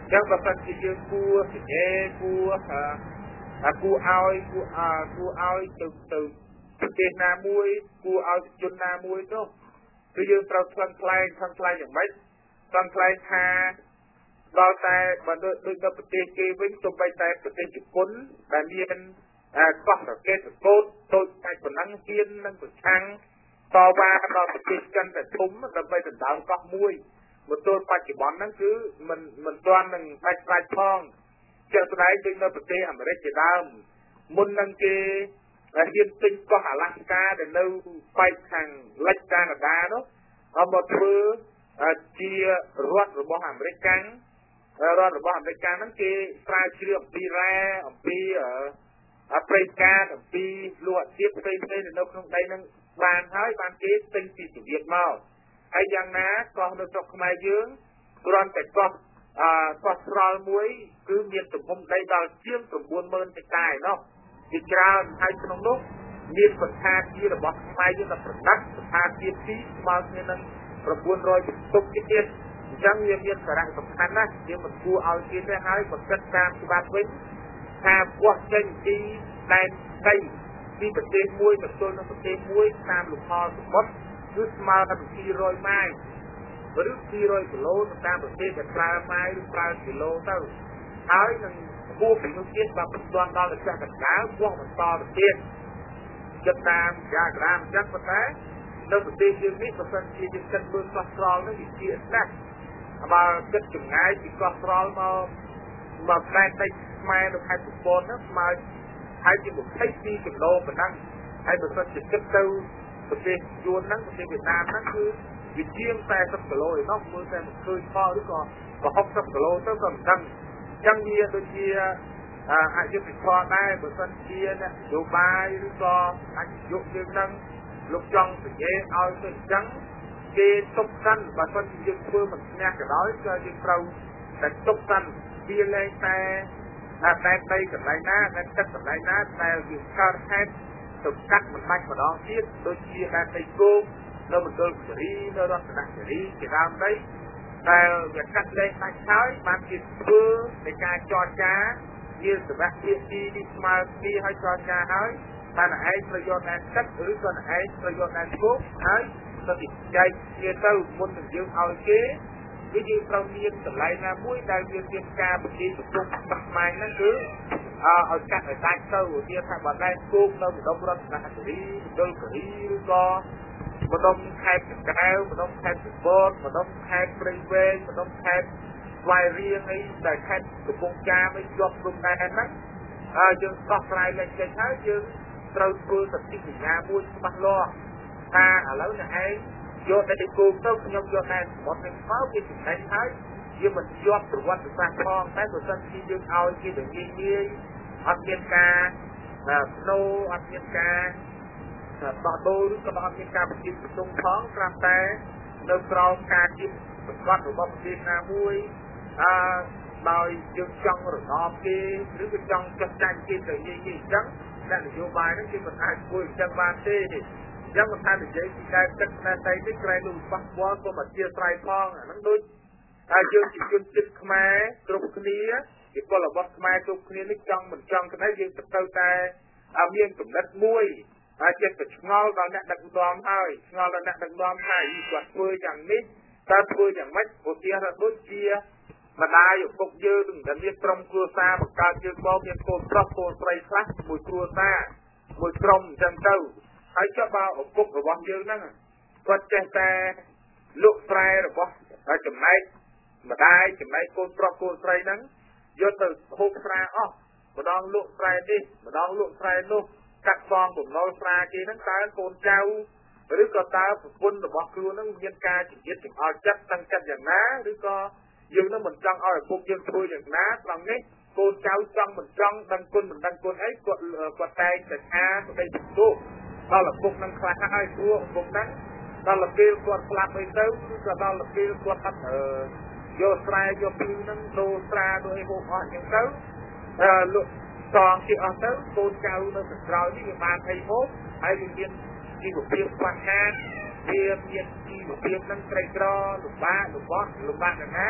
ចឹងបើសិនជាយើងគួរសញ្ញេគួរអាគួរឲ្យគួរអាគួរឲ្យទៅទៅប្រទេសណាមួយគួរឲ្យជនណាមួយនោះគឺយើងត្រូវថ្លឹងថ្លែងថ្លឹងថ្លែងយ៉ាងម៉េចថ្លឹងថ្លែងថាដល់តែបើដូចនៅប្រទេសគេវិញទោះបីតែប្រទេសជប៉ុនដែលមានកោះរ៉ាកេតកូតតូចតែប៉ុណ្ណឹងហ៊ាននឹងប្រឆាំងតវ៉ាដល់ប្រទេសចិនតែធំដើម្បីដណ្ដើមកោះមួយមកទល់បច្ចុប្បន្នហ្នឹងគឺមិនមិនទាន់នឹងដាច់ដាច់ផងជាក់ស្ដែងដូចនៅប្រទេសអាមេរិកជាដើមមុននឹងគេហ៊ានទិញកោះអាឡាស្កាដែលនៅប៉ែកខាងលិចកាណាដានោះเอาមកធ្វើជារដ្ឋរបស់អាមេរិកកាំងរដ្ឋរបស់អាមេរិកកាំងហ្នឹងគេស្រាវជ្រាវអំពីរ៉ែអំពីអប្រេការអំពីលក់ជាតិផ្សេងៗនៅក្នុងដីហ្នឹងបានហើយបានគេទិញពីសូវៀតមកហើយយ៉ាងណាកោះនៅស្រុកខ្មែរយើងគ្រាន់តែកោះអឺកោះស្រល់មួយគឺមានទំហំដីដល់ជាង ៩ម៉ឺន ហិកតាឯណោះជាច្រើនហើយក្នុងនោះមានសណ្ឋាគាររបស់ខ្មែរយើងដល់ប្រដាប់សណ្ឋាគារទីស្មើគ្នានឹង៩រយបន្ទប់ទៀតអញ្ចឹងវាមានសារៈសំខាន់ណាស់យើងមិនគួរឲ្យគេទេហើយបើគិតតាមច្បាប់វិញថាវាស់ចេញពីដែនដីពីប្រទេសមួយទៅទល់នឹងប្រទេសមួយតាមលំហសមុទ្រគឺស្មើនឹងពីររយម៉ាយលឬពីររយគីឡូទៅតាមប្រទេសដែលប្រើម៉ាយឬប្រើគីឡូទៅហើយនឹងគួរពីនោះទៀតបើមិនទាន់ដល់ទៅចាស់កណ្ដាលវាស់បន្តទៅទៀតគិតតាមយ៉ាក្រាមចឹងប៉ុន្តែនៅប្រទេសយើងនេះបើសិនជាយើងគិតមើលកោះស្រល់នោះវាជាណាស់បើគិតចម្ងាយពីកោះស្រល់មកមកដែនដីខ្មែរនៅខេត្តកំពតនោះស្មើហើយជាยี่สิบสองគីឡូប៉ុណ្ណឹងហើយបើសិនជាគិតទៅប្រទេសយួនហ្នឹងប្រទេសវៀតណាមហ្នឹងគឺវាជាងสี่สิบគីឡូឯណោះមើលតែមិនឃើញផលឬក៏ក៏หกสิบគីឡូទៅក៏មិនដឹងអញ្ចឹងវាដូចជាអយុធធម៌ដែរបើសិនជានយោបាយឬក៏អនុយុយើងហ្នឹងលោកចង់និយាយឲ្យទៅអញ្ចឹងគេទុកសិនបើសិនជាយើងធ្វើមិនស្នះក៏ដោយក៏យើងត្រូវតែទុកសិនវាលែងតែតែតែដីកន្លែងណាតែទឹកកន្លែងណាដែលវាកើតហេតុទៅកាត់មិនបាច់ម្ដងទៀតដូចជាដែនដីគោកនៅមណ្ឌលគិរីនៅរតនគិរីជាដើមដីដែលវាកាត់លែងដាច់ហើយបានជាធ្វើនៃការចរចាជាសវៈភាគីស្មើគ្នាឲ្យចរចាហើយបានឯងប្រយោជន៍ដែនទឹកឬក៏ឯងប្រយោជន៍ដែនគោកហើយទៅចែកគ្នាទៅមុននឹងយើងឲ្យគេគឺយើងត្រូវមានកន្លែងណាមួយដែលវាមានការប្រជែងប្រជុំបាក់ម៉ាញហ្នឹងគឺឲ្យកាត់ឲ្យដាច់ទៅវាថាបើដែនគោកនៅម្ដុំរតនគិរីមណ្ឌលគិរីឬក៏ម្ដុំខេត្តកែវម្ដុំខេត្តកំពតម្ដុំខេត្តព្រៃវែងម្ដុំខេត្តស្វាយរៀងអីតែខេត្តកំពង់ចាមអីជាប់ព្រំដែនហ្នឹងហើយយើងដោះស្រាយលេខចេញហើយយើងត្រូវធ្វើសន្ធិសញ្ញាមួយច្បាស់លាស់ថាឥឡូវអ្នកឯងយកតែគោកទៅខ្ញុំយកតែសមុទ្រនេះមកវាចំណេញហើយវាមិនជាប់ប្រវត្តិសាស្ត្រផងតែបើសិនជាយើងឲ្យគេទៅងាយងាយអត់មានការស្នូអត់មានការបោះដូរឬក៏អត់មានការប្រជិញប្រជុំផងត្រាប់តែនៅក្រោមការជិះប្រវត្តិរបស់ប្រទេសណាមួយអឺដោយយើងចង់រំដោបគេឬក៏ចង់ចុះចាញ់គេទៅងាយងាយអញ្ចឹងតែនយោបាយហ្នឹងគេមិនអាចធ្វើអញ្ចឹងបានទេយ៉ាងមិនថានិយាយពីការទឹកផ្នែកដីនេះក្រែងនឹងប៉ះពាល់សូមអធិស្ឋានផងអាហ្នឹងដូចហើយយើងជាជនជាតិខ្មែរគ្រប់គ្នាជាពលរដ្ឋខ្មែរគ្រប់គ្នានេះចង់មិនចង់ក្តីយើងទៅតែមានកំណត់មួយហើយចិត្តទៅឆ្ងល់ដល់អ្នកដឹកនាំហើយឆ្ងល់ដល់អ្នកដឹកនាំថាគាត់ធ្វើយ៉ាងនេះតើធ្វើយ៉ាងម៉េចឧទាហរណ៍ដូចជាម្ដាយឪពុកយើងដែលមានក្រុមគ្រួសារបង្កើតយើងមកមានកូនប្រុសកូនស្រីខ្លះមួយគ្រួសារមួយក្រុមអញ្ចឹងទៅហើយចុះបើឪពុករបស់យើងហ្នឹងគាត់ចេះតែលក់ស្រែរបស់ចំណែកម្ដាយចំណែកកូនប្រុសកូនស្រីហ្នឹងយកទៅហូបស្រែអស់ម្ដងលក់ស្រែនេះម្ដងលក់ស្រែនោះកាត់បងបំណុលស្រែគេហ្នឹងតើកូនចៅឬក៏តើប្រពន្ធរបស់ខ្លួនហ្នឹងមានការជំនឿចំអល់ចិត្តតាំងចិត្តយ៉ាងណាឬក៏យើងនឹងមិនចង់ឲ្យឪពុកយើងធ្វើយ៉ាងណាត្រង់នេះកូនចៅចង់មិនចង់ដឹងគុណមិនដឹងគុណអីគាត់គាត់តែងតែថាស្ដីបន្ទោសដល់ឪពុកនឹងខ្លះហើយព្រោះឪពុកហ្នឹងដល់ពេលគាត់ស្លាប់អីទៅគឺក៏ដល់ពេលគាត់អត់យកស្រែយកពីហ្នឹងដូរស្រាដូរអីហូបអស់អញ្ចឹងទៅអឺលោកតងជាអស់ទៅកូនចៅនៅខាងក្រោយនេះវាបានអីហូបហើយវាមានជីវភាពខ្វះខាតវាមានជីវភាពនឹងក្រីក្រលំបាកលំបាកលំបាកណាស់ណា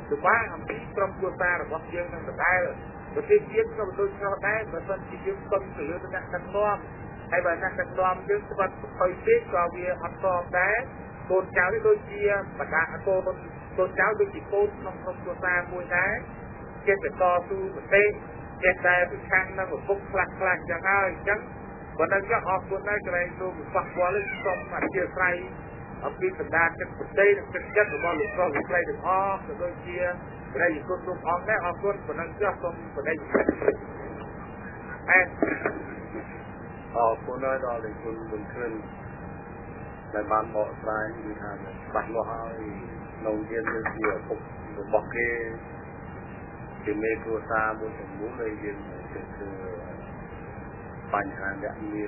từ ba học tí trong quốc gia là quốc dương đang được ai rồi và tiên tiến trong tôi cho đáy và phân chỉ dương công sử dụng năng năng loam hay là năng năng loam dương sẽ bắt hơi biết cho việc ăn to đáy tôn cháu với đôi chia và cả tôn tôn cháu đôi chỉ tôn trong trong quốc gia mùi đáy trên phải to su một tê trên đây bị khăn nó một phút lạc lạc chẳng ai chẳng và đang cho họ cuốn đây cái này tôi một phật qua lên xong mà chia say ở phía tận đa trên một tê trên chất của bọn lục con lục play được ho rồi đôi chia ở đây con luôn ho đấy ho cuốn và đang cho xong ở đây em họ cuốn nói đó là cuốn bình thường lại bán bỏ trái thì là bán lo hơi nông dân được nhiều phục bọc kê thì mê cua xa muốn thành muốn lấy dân từ từ bánh hàng đã miền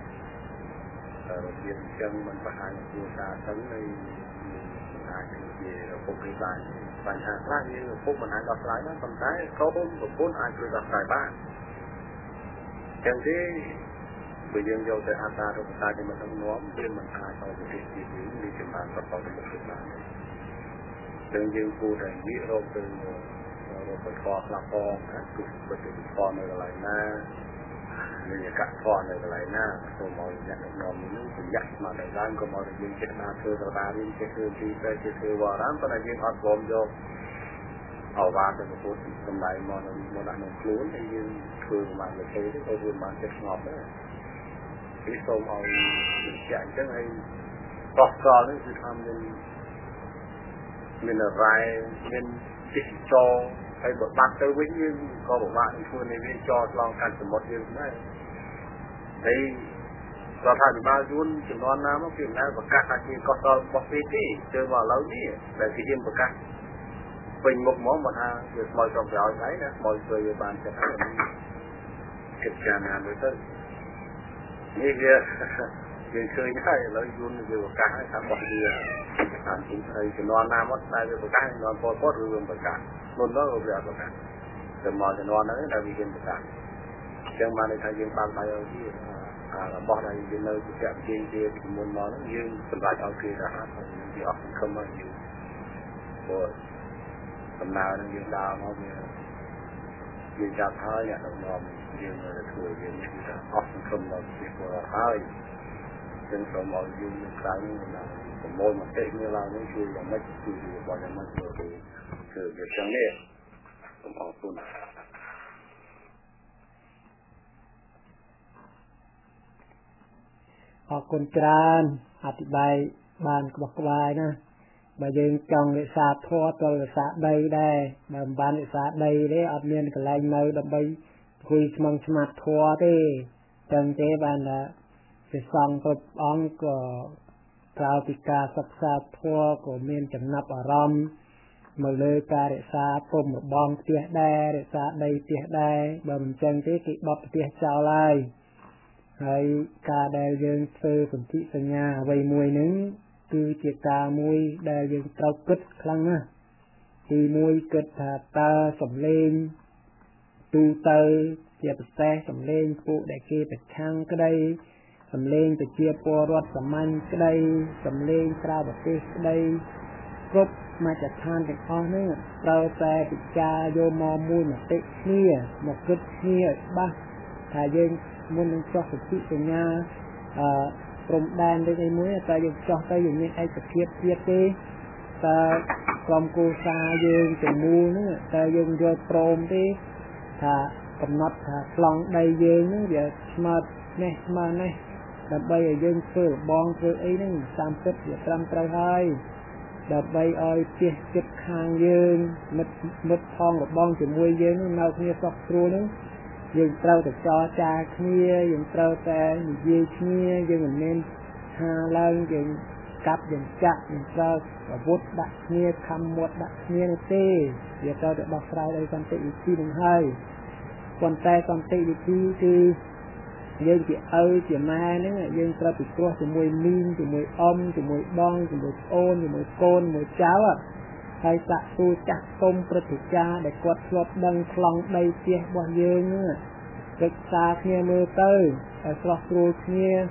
ở miền chân mình phải hàng cua xa tấn này hàng về phục cái bánh bánh hàng khác như phục mình hàng gặp lại nó còn cái có bốn một bốn ai cười gặp lại ba chẳng thế bây giờ vô tới an ta rồi ta thì mình không nói nhưng mình ai sau thì thì thì đi tìm bạn tập vào một cái bạn đừng như cô này nghĩ rồi từ rồi phải kho là kho á cứ phải từ kho này lại na nên cả kho này lại na rồi mọi nhận được ngon những cái giặc mà đại gian có mọi người chết na thưa rồi ta đi chết thưa đi về chết thưa vào lắm cái này riêng ăn bom vô ở ba từ một phút hôm nay mà nó đã nấu cuốn thì riêng thường mà người thấy cái tôi mà chết ngọt đấy cái sâu màu chạy cái này tọt cò đấy thì tham nên mình là vài nên chỉ cho hay một bác tới với như có một bạn thua này với cho lòng cảnh từ một điều này thì do thành ba run chỉ non nam nó kiểu này và các anh chị có to bọc phê tí chơi vào lâu đi để cái game của các bình một món một hàng được mọi trồng rau đấy nè mọi người bàn sẽ thấy là kịch tràn hàng với tới như kia chuyện chơi như thế là run nhiều cả hai thằng bọn gì anh cũng thấy cái non nam mất tay với cái non bò bò rồi với cả luôn đó rồi về cả từ mọi cái non đấy là vì game của cả chẳng mà này thay game bàn tay ở gì à là bỏ đây cái nơi cái chạm trên kia thì muốn nói nó như phần lại ở kia là hát thì họ cũng không bao nhiêu rồi phần nào nó như đào nó như như chạm hơi nhận được nó như là thừa như như là họ cũng không bao nhiêu rồi hơi trên số mọi như cái là môi mà tệ như là những chuyện là mất gì bao nhiêu mất rồi thì từ việc chẳng nè cũng họ cũng ออกคนกลางอธิบายบานกบกบายนะบายังจังวิสาทอตัววิสาใดได้บางบานวิสาใดได้อัดเมียนกับลายมือดับใบคุยสมังสมาทอได้จังเจ๊บานละจะส่องกับอ่องก็กล่าวติกาศักษาทอก็เมียนจำนับอารมณ์มาเลยการเรศาปมบองเตี้ยได้เรศาใดเตี้ยได้บางจังเจ๊กิบอบเตี้ยเจ้าลายហើយការដែលយើងធ្វើសន្ធិសញ្ញាអ្វីមួយហ្នឹងគឺជាការមួយដែលយើងត្រូវគិតខ្លាំងណាស់ទីមួយគិតថាតើសំឡេងទូទៅជាពិសេសសំឡេងពួកដែលគេប្រឆាំងក្តីសំឡេងប្រជាពលរដ្ឋសាមញ្ញក្តីសំឡេងក្រៅប្រទេសក្តីគ្រប់មកចឋានទាំងអស់ហ្នឹងត្រូវតែពិចារយកមកមួយមតិគ្នាមកគិតគ្នាឲ្យច្បាស់ថាយើងមុននឹងចោះសន្ធិសញ្ញាអឺព្រំដែនដូចអីមួយតែយើងចោះទៅយើងមានឯកភាពទៀតទេតើក្រុមគូសាយើងទាំងមូលហ្នឹងតើយើងយល់ព្រមទេថាកំណត់ថាខ្លងដីយើងហ្នឹងវាស្មើនេះស្មើនេះដើម្បីឲ្យយើងធ្វើរបងធ្វើអីហ្នឹងតាមពិតវាត្រឹមត្រូវហើយដើម្បីឲ្យជិះចិត្តខាងយើងមិត្តមិត្តផងរបងជាមួយយើងនៅគ្នាសោះស្រួលហ្នឹងយើងត្រូវតែចរចាគ្នាយើងត្រូវតែនិយាយគ្នាយើងមិនមែនថាឡើងយើងកាប់យើងចាក់យើងត្រូវអាវុធដាក់គ្នាខំមាត់ដាក់គ្នានោះទេវាត្រូវតែដោះស្រាយដោយសន្តិវិធីនឹងហើយប៉ុន្តែសន្តិវិធីគឺយើងជាឪជាម៉ែហ្នឹងយើងត្រូវពិគ្រោះជាមួយមីងជាមួយអ៊ំជាមួយបងជាមួយប្អូនជាមួយកូនជាមួយចៅហើយសាក់ទូចាស់ទុំព្រឹទ្ធាចារ្យដែលគាត់ធ្លាប់ដឹងខ្លងដីផ្ទះរបស់យើងហ្នឹងសិក្សាគ្នាមើលទៅឲ្យស្រស់ស្រួលគ្នា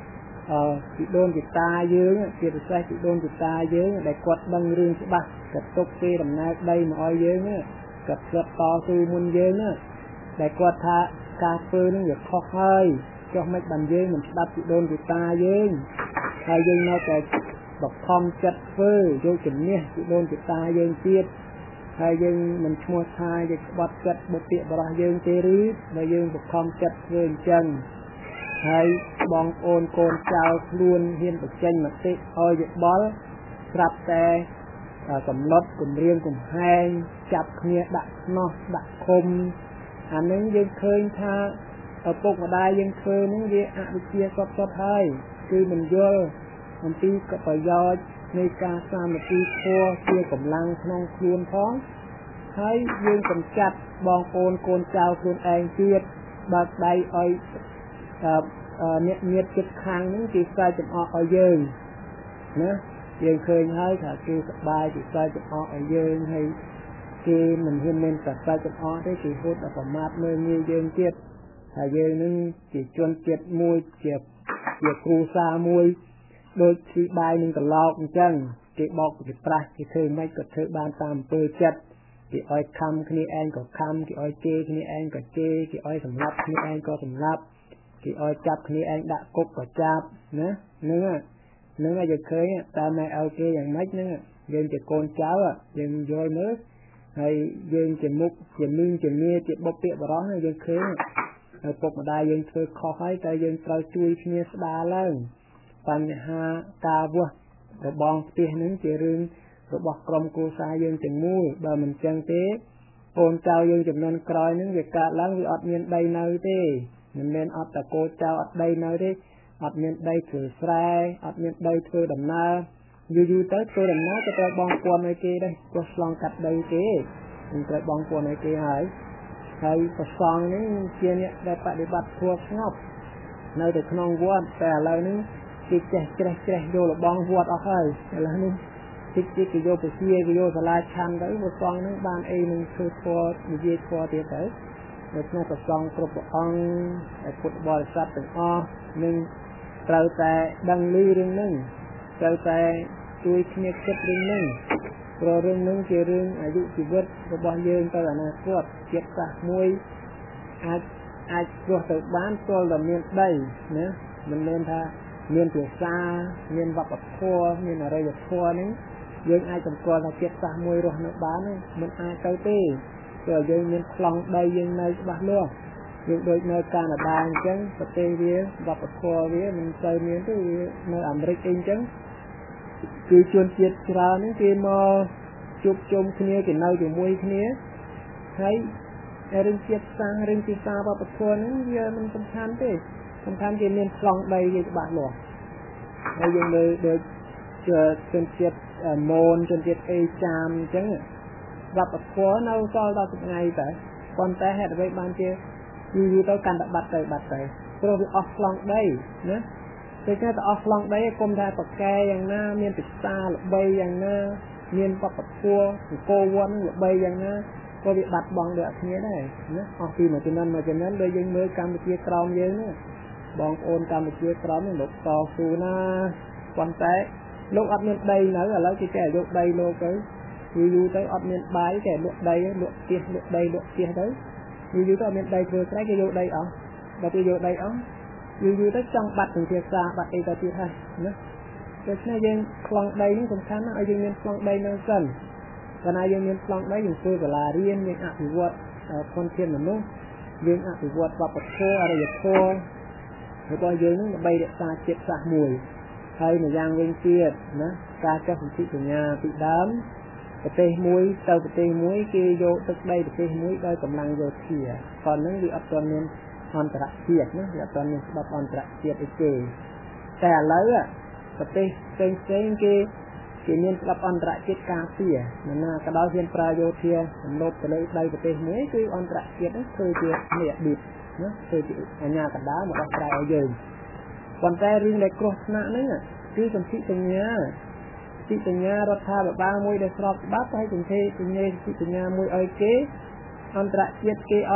អឺពីដូនពីតាយើងជាពិសេសពីដូនពីតាយើងដែលគាត់ដឹងរឿងច្បាស់គាត់ទុកគេដំណើរដីមកឲ្យយើងគាត់ស្លាប់តស៊ូមុនយើងដែលគាត់ថាការធ្វើនឹងវាខុសហើយចុះមិនបានយើងមិនស្ដាប់ពីដូនពីតាយើងហើយយើងនៅតែបខំចិត្តធ្វើយកជំនះពីដូនពីតាយើងទៀតហើយយើងមិនឈ្មោះថាយើងក្បត់ចិត្តបុព្វបរោះយើងទេឬបើយើងបខំចិត្តធ្វើអញ្ចឹងហើយបងប្អូនកូនចៅខ្លួនហ៊ានបញ្ចេញមតិឲ្យយោបល់ស្រាប់តែកំណត់គម្រាមកំហែងចាប់គ្នាដាក់ខ្នោះដាក់ឃុំអានឹងយើងឃើញថាឪពុកម្ដាយយើងធ្វើនឹងវាអវិជ្ជាសុទ្ធសុទ្ធហើយគឺមិនយល់អំពីប្រយោជន៍នៃការសាមគ្គីធម៌ជាកម្លាំងក្នុងខ្លួនផងហើយយើងកំចាត់បងប្អូនកូនចៅខ្លួនឯងទៀតបើកដៃឲ្យអ្នកញាតិជិតខាងនឹងគេខ្សែចំអកឲ្យយើងណាយើងឃើញហើយថាគេសប្បាយគេខ្សែចំអកឲ្យយើងហើយគេមិនហ៊ានមានតែខ្សែចំអកទេគេហូតដល់ប្រមាថមើលងាយយើងទៀតហើយយើងនឹងជាជនជាតិមួយជាជាគ្រួសារមួយដូចទីបាយនឹងកឡោកអញ្ចឹងគេបោកគេប្រាស់គេធ្វើមិនក៏ធ្វើបានតាមអំពើចិត្តគេឲ្យខំគ្នាឯងក៏ខំគេឲ្យជេរគ្នាឯងក៏ជេរគេឲ្យសម្លាប់គ្នាឯងក៏សម្លាប់គេឲ្យចាប់គ្នាឯងដាក់គុកក៏ចាប់ណាហ្នឹងហ្នឹងឲ្យយើងឃើញតើម៉ែឲ្យគេយ៉ាងម៉េចហ្នឹងយើងជាកូនចៅយើងយល់មើលហើយយើងជាមុខជាមីងជាមាជាបុព្វបរោះយើងឃើញហើយពុកម្ដាយយើងធ្វើខុសហើយតែយើងត្រូវជួយគ្នាស្ដារឡើងបញ្ហាការវាស់របងផ្ទះហ្នឹងជារឿងរបស់ក្រុមគ្រួសារយើងទាំងមូលបើមិនចឹងទេកូនចៅយើងចំនួនក្រោយហ្នឹងវាកើតឡើងវាអត់មានដីនៅទេមិនមែនអត់តែកូនចៅអត់ដីនៅទេអត់មានដីធ្វើស្រែអត់មានដីធ្វើដំណើរយូរយូរទៅធ្វើដំណើរក៏ត្រូវបងពួនឲ្យគេដែរព្រោះឆ្លងកាត់ដីគេមិនត្រូវបងពួនឲ្យគេហើយហើយប្រសងនេះជាអ្នកដែលបដិបត្តិធម៌ស្ងប់នៅតែក្នុងវត្តតែឥឡូវនេះគេចេះច្រេះច្រេះយកលបងវត្តអស់ហើយឥឡូវនេះតិចតិចគេយកពជាគេយកសាលាឆាន់ទៅប្រសងនេះបានអីនឹងធ្វើធម៌និយាយធម៌ទៀតទៅដូច្នេះប្រសងគ្រប់ព្រះអង្គហើយពុទ្ធបរិស័ទទាំងអស់នឹងត្រូវតែដឹងឮរឿងហ្នឹងត្រូវតែជួយគ្នាគិតរឿងហ្នឹងព្រោះរឿងហ្នឹងជារឿងអាយុជីវិតរបស់យើងទៅអនាគតជាតិសាសន៍មួយអាចអាចរស់ទៅបានទល់តែមានដីណាមិនមែនថាមានភាសាមានវប្បធម៌មានអរិយធម៌ហ្នឹងយើងអាចសម្គាល់ថាជាតិសាសន៍មួយរស់នៅបានមិនអាចទៅទេព្រោះយើងមានប្លង់ដីយើងនៅច្បាស់លាស់យើងដូចនៅកាណាដាអញ្ចឹងប្រទេសវាវប្បធម៌វាមិនសូវមានទេវានៅអាមេរិកអីអញ្ចឹងគឺជនជាតិច្រើនហ្នឹងគេមកជួបជុំគ្នាគេនៅជាមួយគ្នាហើយរឿងជាតិសាសន៍រឿងភាសាវប្បធម៌ហ្នឹងវាមិនសំខាន់ទេសំខាន់គេមានប្លង់ដីវាច្បាស់លាស់ហើយយើងមើលដូចជនជាតិមូនជនជាតិអេចាមអញ្ចឹងវប្បធម៌នៅសល់ដល់ថ្ងៃតែប៉ុន្តែហេតុអ្វីបានជាយូរយូរទៅកាន់តែបាត់ទៅបាត់ទៅព្រោះវាអស់ប្លង់ដីណាតែគេទៅអស់ប្លង់ដីគុំថាបកកែយ៉ាងណាមានភាសាល្បីយ៉ាងណាមានវប្បធម៌អង្គរវត្តល្បីយ៉ាងណាក៏វាបាត់បង់ដូចអត់គ្នាដែរណាអស់ពីមួយចំនួនមួយចំនួនដូចយើងមើលកម្ពុជាក្រោមយើងណាបងប្អូនកម្ពុជាក្រោមនេះលោកតស៊ូណាប៉ុន្តែលោកអត់មានដីនៅឥឡូវគេចេះយកដីលោកទៅយូរយូរទៅអត់មានបាយគេលក់ដីលក់ផ្ទះលក់ដីលក់ផ្ទះទៅយូរយូរទៅអត់មានដីធ្វើស្រែគេយកដីអស់ដល់គេយកដីអស់យូរយូរទៅចង់បាត់ទាំងភាសាបាត់អីទៅទៀតហើយណាដូច្នេះយើងប្លង់ដីនេះសំខាន់ណាស់ឲ្យយើងមានប្លង់ដីនៅសិនកាលណាយើងមានប្លង់ដីយើងធ្វើសាលារៀនយើងអភិវឌ្ឍធនធានមនុស្សយើងអភិវឌ្ឍវប្បធម៌អរិយធម៌របស់យើងនឹងដើម្បីរក្សាជាតិសាសន៍មួយហើយម្យ៉ាងវិញទៀតណាការចុះសន្ធិសញ្ញាពីដើមប្រទេសមួយទៅប្រទេសមួយគេយកទឹកដីប្រទេសមួយដោយកម្លាំងយោធាប៉ុន្តែវាអត់ទាន់មានអន្តរជាតិណាវាអត់ទាន់មានច្បាប់អន្តរជាតិអីទេតែឥឡូវប្រទេសផ្សេងផ្សេងគេគេមានច្បាប់អន្តរជាតិការពារណាក៏ដោយហ៊ានប្រើយោធាសំណូបទៅលើដីប្រទេសមួយគឺអន្តរជាតិហ្នឹងធ្វើជានេះអតីតណាធ្វើជាអញ្ញាកណ្ដាលមកដោះស្រាយឲ្យយើងប៉ុន្តែរឿងដែលគ្រោះថ្នាក់ហ្នឹងគឺសន្ធិសញ្ញាសន្ធិសញ្ញារដ្ឋាភិបាលមួយដែលស្របច្បាប់ហើយសន្ធិសញ្ញាសន្ធិសញ្ញាមួយឲ្យគេអន្តរជាតិគេអត់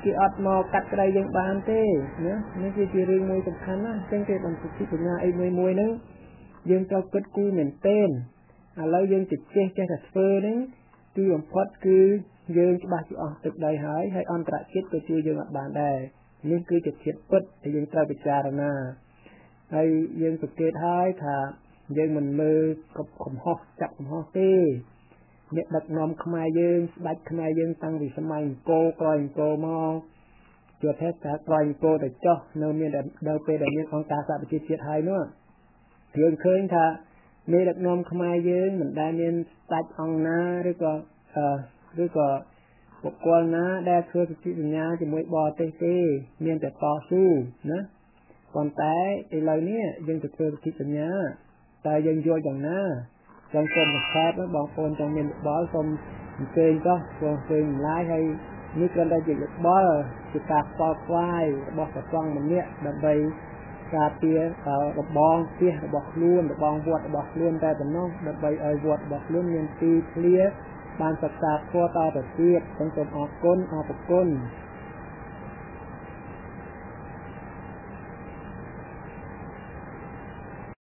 គេអត់មកកាត់ក្តីយើងបានទេណានេះគឺជារឿងមួយសំខាន់ណាស់អញ្ចឹងគេបានពិចារណាអីមួយមួយហ្នឹងយើងត្រូវគិតគូរមែនទែនឥឡូវយើងចេះចេះតែធ្វើហ្នឹងគឺបំផុតគឺយើងច្បាស់ជាអស់ទឹកដីហើយហើយអន្តរជាតិក៏ជួយយើងអត់បានដែរនេះគឺជាធាតុពិតដែលយើងត្រូវពិចារណាហើយយើងសង្កេតហើយថាយើងមិនមើលកំហុសចាប់កំហុសទេអ្នកដឹកនាំខ្មែរយើងស្ដេចខ្មែរយើងតាំងពីសម័យអង្គរក្រោយអង្គរមកជាភេទថាក្រោយអង្គរទៅចុះនៅមានដល់ពេលដែលមានអង្គការសហប្រជាជាតិហើយនោះយើងឃើញថាមេដឹកនាំខ្មែរយើងមិនដែលមានស្ដេចអង្គណាឬក៏ឬក៏បុគ្គលណាដែលធ្វើសន្ធិសញ្ញាជាមួយបរទេសទេមានតែតស៊ូណាប៉ុន្តែឥឡូវនេះយើងទៅធ្វើសន្ធិសញ្ញាតែយើងយល់យ៉ាងណាចង់សូមបង្កើតបងប្អូនចង់មានយោបល់សូមអញ្ជើញចុះសូមអញ្ជើញម្លាយហើយនេះគ្រាន់តែជាយោបល់ជាការខ្វល់ខ្វាយរបស់ព្រះសង្ឃម្នាក់ដើម្បីការពាររបងផ្ទះរបស់ខ្លួនរបងវត្តរបស់ខ្លួនតែប៉ុណ្ណោះដើម្បីឲ្យវត្តរបស់ខ្លួនមានទីធ្លាបានសិក្សាធម៌តទៅទៀតសូមអរគុណអរគុណ